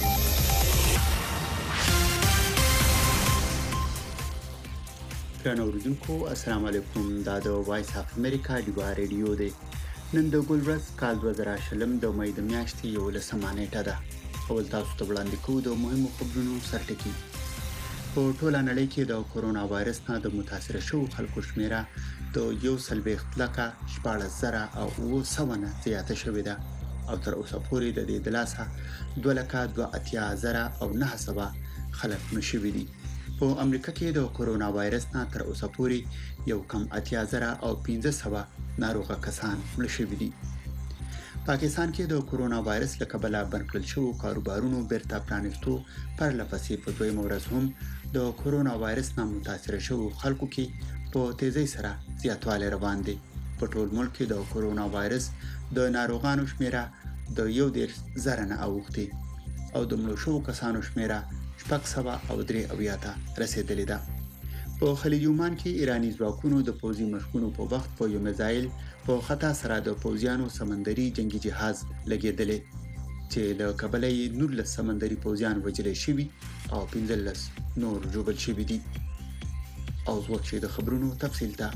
ګرانو اوریدونکو السلام علیکم. دا د وایس اف امریکا ډیو ریډیو دی. نن د ګل ورځ کال دوه زره شلم د مې د میاشتې یولسمه نیټه ده. اول تاسو ته وړاندې کوو د مهمو خبرونو سرټکي. په ټوله نړۍ کې د کورونا وایرس نه د متاثر شوو خلکو شمیره د یو سلويخت لکه شپاړس زره او اوه سوه نه زیاته شوې ده او تر اوسه پورې د دې د لاسه دوه لکه دوه اتیا زره او نه سوه خلک مړه شوي دي. په امریکا کې د کورونا وایرس نه تر اوسه پورې یو کم اتیا زره او پنځه سوه ناروغه کسان مړه شوي دي. پاکستان کې د کورونا وایرس له کبله بند کړل شوو کاروبارونو بیرته پرانیستو پرله پسې په دویمه ورځ هم د کورونا وایرس نه متاثر شوو خلکو کې په تیزی سره زیاتوالی روان دی. په ټول ملک کې د کورونا وایرس د ناروغانو شمیره د یو دېرش زره نه اوښتې. او د مړو شوو کسانو شمیره شپږ سوه او درې اویا ته رسیدلې ده. په خلیج عمان کې ایرانی ځواکونو د پوځي مشقونو په وخت په یو میزایل په خطا سره د پوځیانو سمندري جنگي جهاز لګیدلې چې له کبله یې نولس سمندري پوځیان وژل شوي او پنځلس نور ژوبل شوي دي. او ځوک چې د خبرونو تفصیل ته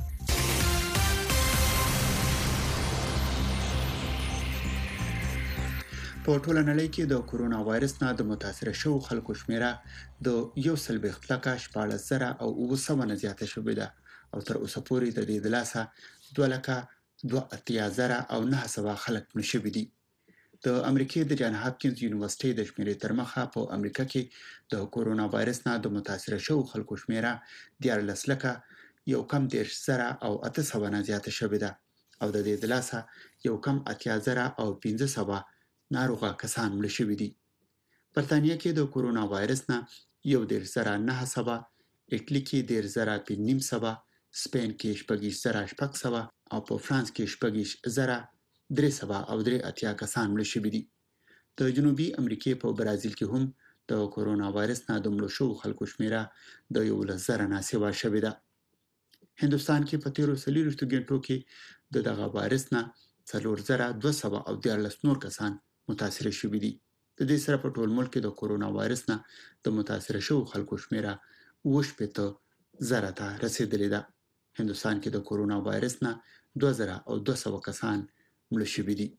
په ټوله نړۍ کې د کورونا وایرس نه د متاثر شوو خلکو شمیره د یو سل ویشت لکه شپاړس زره او اوه سوه نه زیاته شوې ده او تر اوسه پورې د دې د لاسه دوه لکه دوه اتیا زره او نه سوه خلک مړه شوي دي. د امریکای د جان هاپکینز یونیورسيټي د شمیرې تر مخه په امریکا کې د کورونا وایرس نه د متاثر شوو خلکو شمیره دیارلس لکه یو کم دیرش زره او اته سوه نه زیاته شوې ده او د دې د لاسه یو کم اتیا زره او پنځه سوه ناروغه کسان مړه شوي دي. برتانیا کې د کورونا وایرس نه یو دیرش زره نه سوه، اټلی کې دیرش زره پنځه نیم سوه، سپین کې شپږ زره شپږ سوه او په فرانس کې شپږ زره درې سوه او درې اتیا کسان مړه شوي دي. د جنوبي امریکای په برازیل کې هم د کورونا وایرس نه د مړو شوو خلکو شمیره د یولس زره نه سوا شوې ده. هندوستان کې په تیرو څلوېښتو ګنټو کې د دغه وایرس نه څلور زره دوه سوه او دیارلس نور کسان متاثر شوي دي. د دې سره په ټول ملک کې د کورونا وایرس نه د متاثر شوو خلکو شمیره اوه شپېته زره ته رسیدلې ده. هندوستان کې د کورونا وایرس نه دوه زره او دوه سوه کسان مړه شوي دي.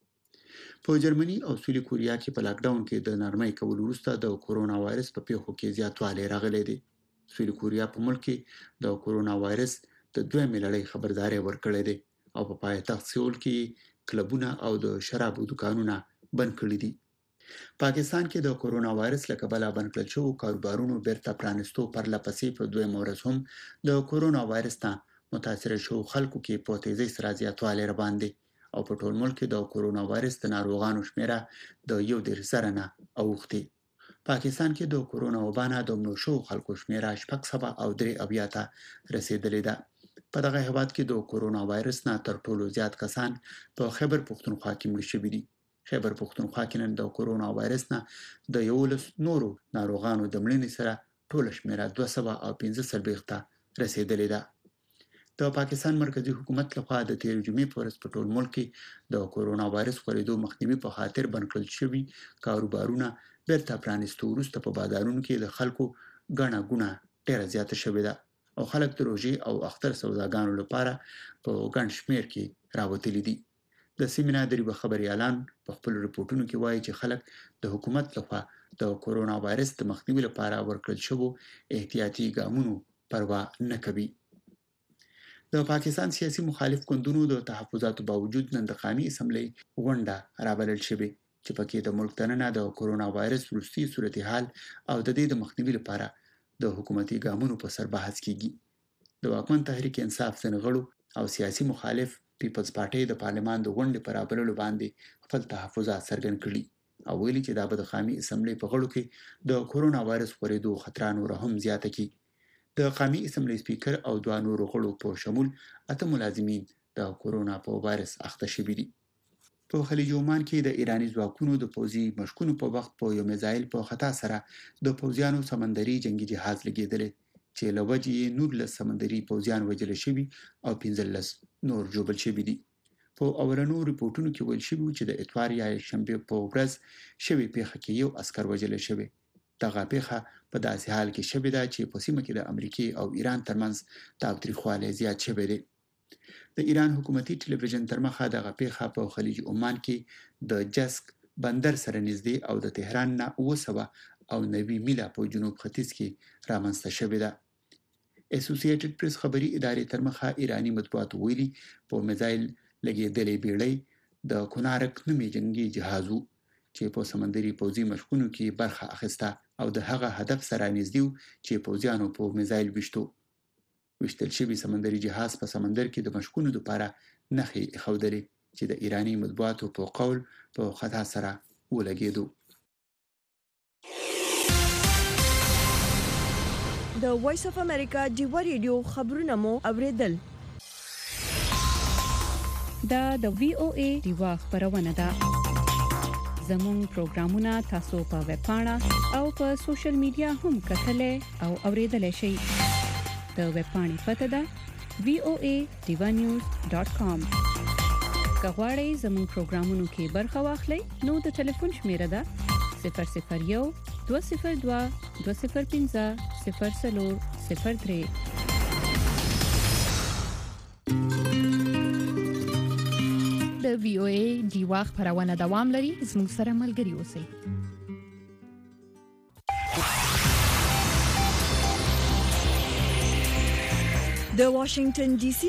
په جرمني او سویلي کوریا کې په لاک ډاون کې د نرمۍ کولو وروسته د کورونا وایرس په پیښو کې زیاتوالی راغلی دی. سویلي کوریا په ملک کې د کورونا وایرس د دویمې لړۍ خبرداری ورکړی دی او په پایتخت سیول کې کلبونه او د شرابو دکانونه بند کړي دي. پاکستان کې د کورونا وایرس له کبله بند کړل شوو کاروبارونو بیرته پرانستو پرله پسې په دویمه ورځ هم د کورونا وایرس نه متاثر شوو خلکو کې په تیزۍ سره زیاتوالی راباندې او په ټول ملک کې د کورونا وایرس د ناروغانو شمیره د یو دیرش زره نه اوښتې. پاکستان کې د کورونا وبا نه د مړو شوو خلکو شمیره شپږ سوه او درې اویا ته رسیدلې ده. په دغه هیواد کې د کورونا وایرس نه تر ټولو زیات کسان په خیبر پښتونخوا کې مړه شوي دي. خیبر پښتونخوا کې نن د کورونا وایرس نه د یولس نورو ناروغانو د مړینې سره ټوله شمیره دوه سوه او پنځه څلوېښت ته رسیدلې ده. د پاکستان مرکزی حکومت لخوا د تېرې جمعې په ورځ په ټول ملک کې د کورونا وایرس خپرېدو مخنیوي په خاطر بند کړل شوي کاروبارونه بیرته پرانستو وروسته په بازارونو کې د خلکو ګڼه ګوڼه ډېره زیاته شوې ده او خلک د روژې او اختر سوداګانو لپاره په ګڼ شمېر کې راوتلي دي. د سیمې نه د یوه خبریالان په خپلو رپورټونو کې وایي چې خلک د حکومت لخوا د کورونا وایرس د مخنیوي لپاره ورکړل شوو احتیاطي ګامونو پروا نه کوي. د پاکستان سیاسي مخالف ګوندونو د تحفظاتو باوجود نن د قومي اسمبلی غونډه رابلل شوې چې پکې د ملک دننه د کورونا وایرس وروستي صورتحال او د دې د مخنیوي لپاره د حکومتي ګامونو په سر بحث کیږي. د واکمن تحریک انصاف ځینې غړو او سیاسي مخالف پیپلز پارټي د پارلمان د غونډې پر رابللو باندې خپل تحفظات څرګند کړي او ویلي چې دا به د قومي اسمبلی په غړو کې د کورونا وایرس خپرېدو خطر نور هم زیاته کړي. د قومي اسمبلی سپیکر او دوه نورو غړو په شمول اته ملازمین د کورونا په وایرس اخته شوي دي. په خلیج عمان کې د ایرانی ځواکونو د پوځي مشقونو په وخت په یو میزایل په خطا سره د پوځیانو سمندري جنگي جهاز لګیدل چې له وجې یې نولس سمندري پوځیان وژل شوي او پنځلس نور ژوبل شوي دي. په اولنو ریپورتونو کې ویل شوي چې د اتوار یا شنبې په ورځ شوې پیښه کې یو عسکر وژل شوی. دغه پیښه په داسې حال کې شوې ده چې په سیمه کې د امریکای او ایران ترمنځ تاوتریخوالی زیات شوی دی. د ایران حکومتي ټلویزیون تر مخه دغه پیښه په خلیج عمان کې د جسک بندر سره نږدې او د تهران نه اوه سوه او نوي میله په جنوب ختیځ کې رامنځته شوې ده. اسوسییټډ پریس خبري ادارې تر مخه ایرانی مطبوعاتو ویلي په میزایل لګېدلې بیړۍ د کونارک نومي جنگي جهاز و چې په سمندري پوځي مشقونو کې برخه اخیسته او د هغه هدف سره نږدې چې پوځیانو په میزایل وشتو. وشتل شوی سمندري جهاز په سمندر کې د مشقونو لپاره نښې ایښودلې چې د ایرانی مطبوعاتو په قول په خطا سره ولګېدو. د وایس اف امریکا ډیوا ریډیو خبرونه مو اوریدل. دا د وی او ای ډیوا خبرونه ده. زموږ پروګرامونه تاسو په ویب پاڼه او په سوشل میډیا هم کتلای او اوریدلای شئ. د ویب پاڼې پته ده وی او ای ډیوا نیوز ډاټ کام. کغواړئ زموږ پروګرامونو کې برخه واخلئ نو د ټلیفون شمیره ده صفر صفر یو دوه صفر دوه دوه صفر پنځه صفر صفر صفر درې. د وی او ای ډیوا خبرونه دوام لري. زموږ سره ملګري اوسئ. د واشنگټن ډي سي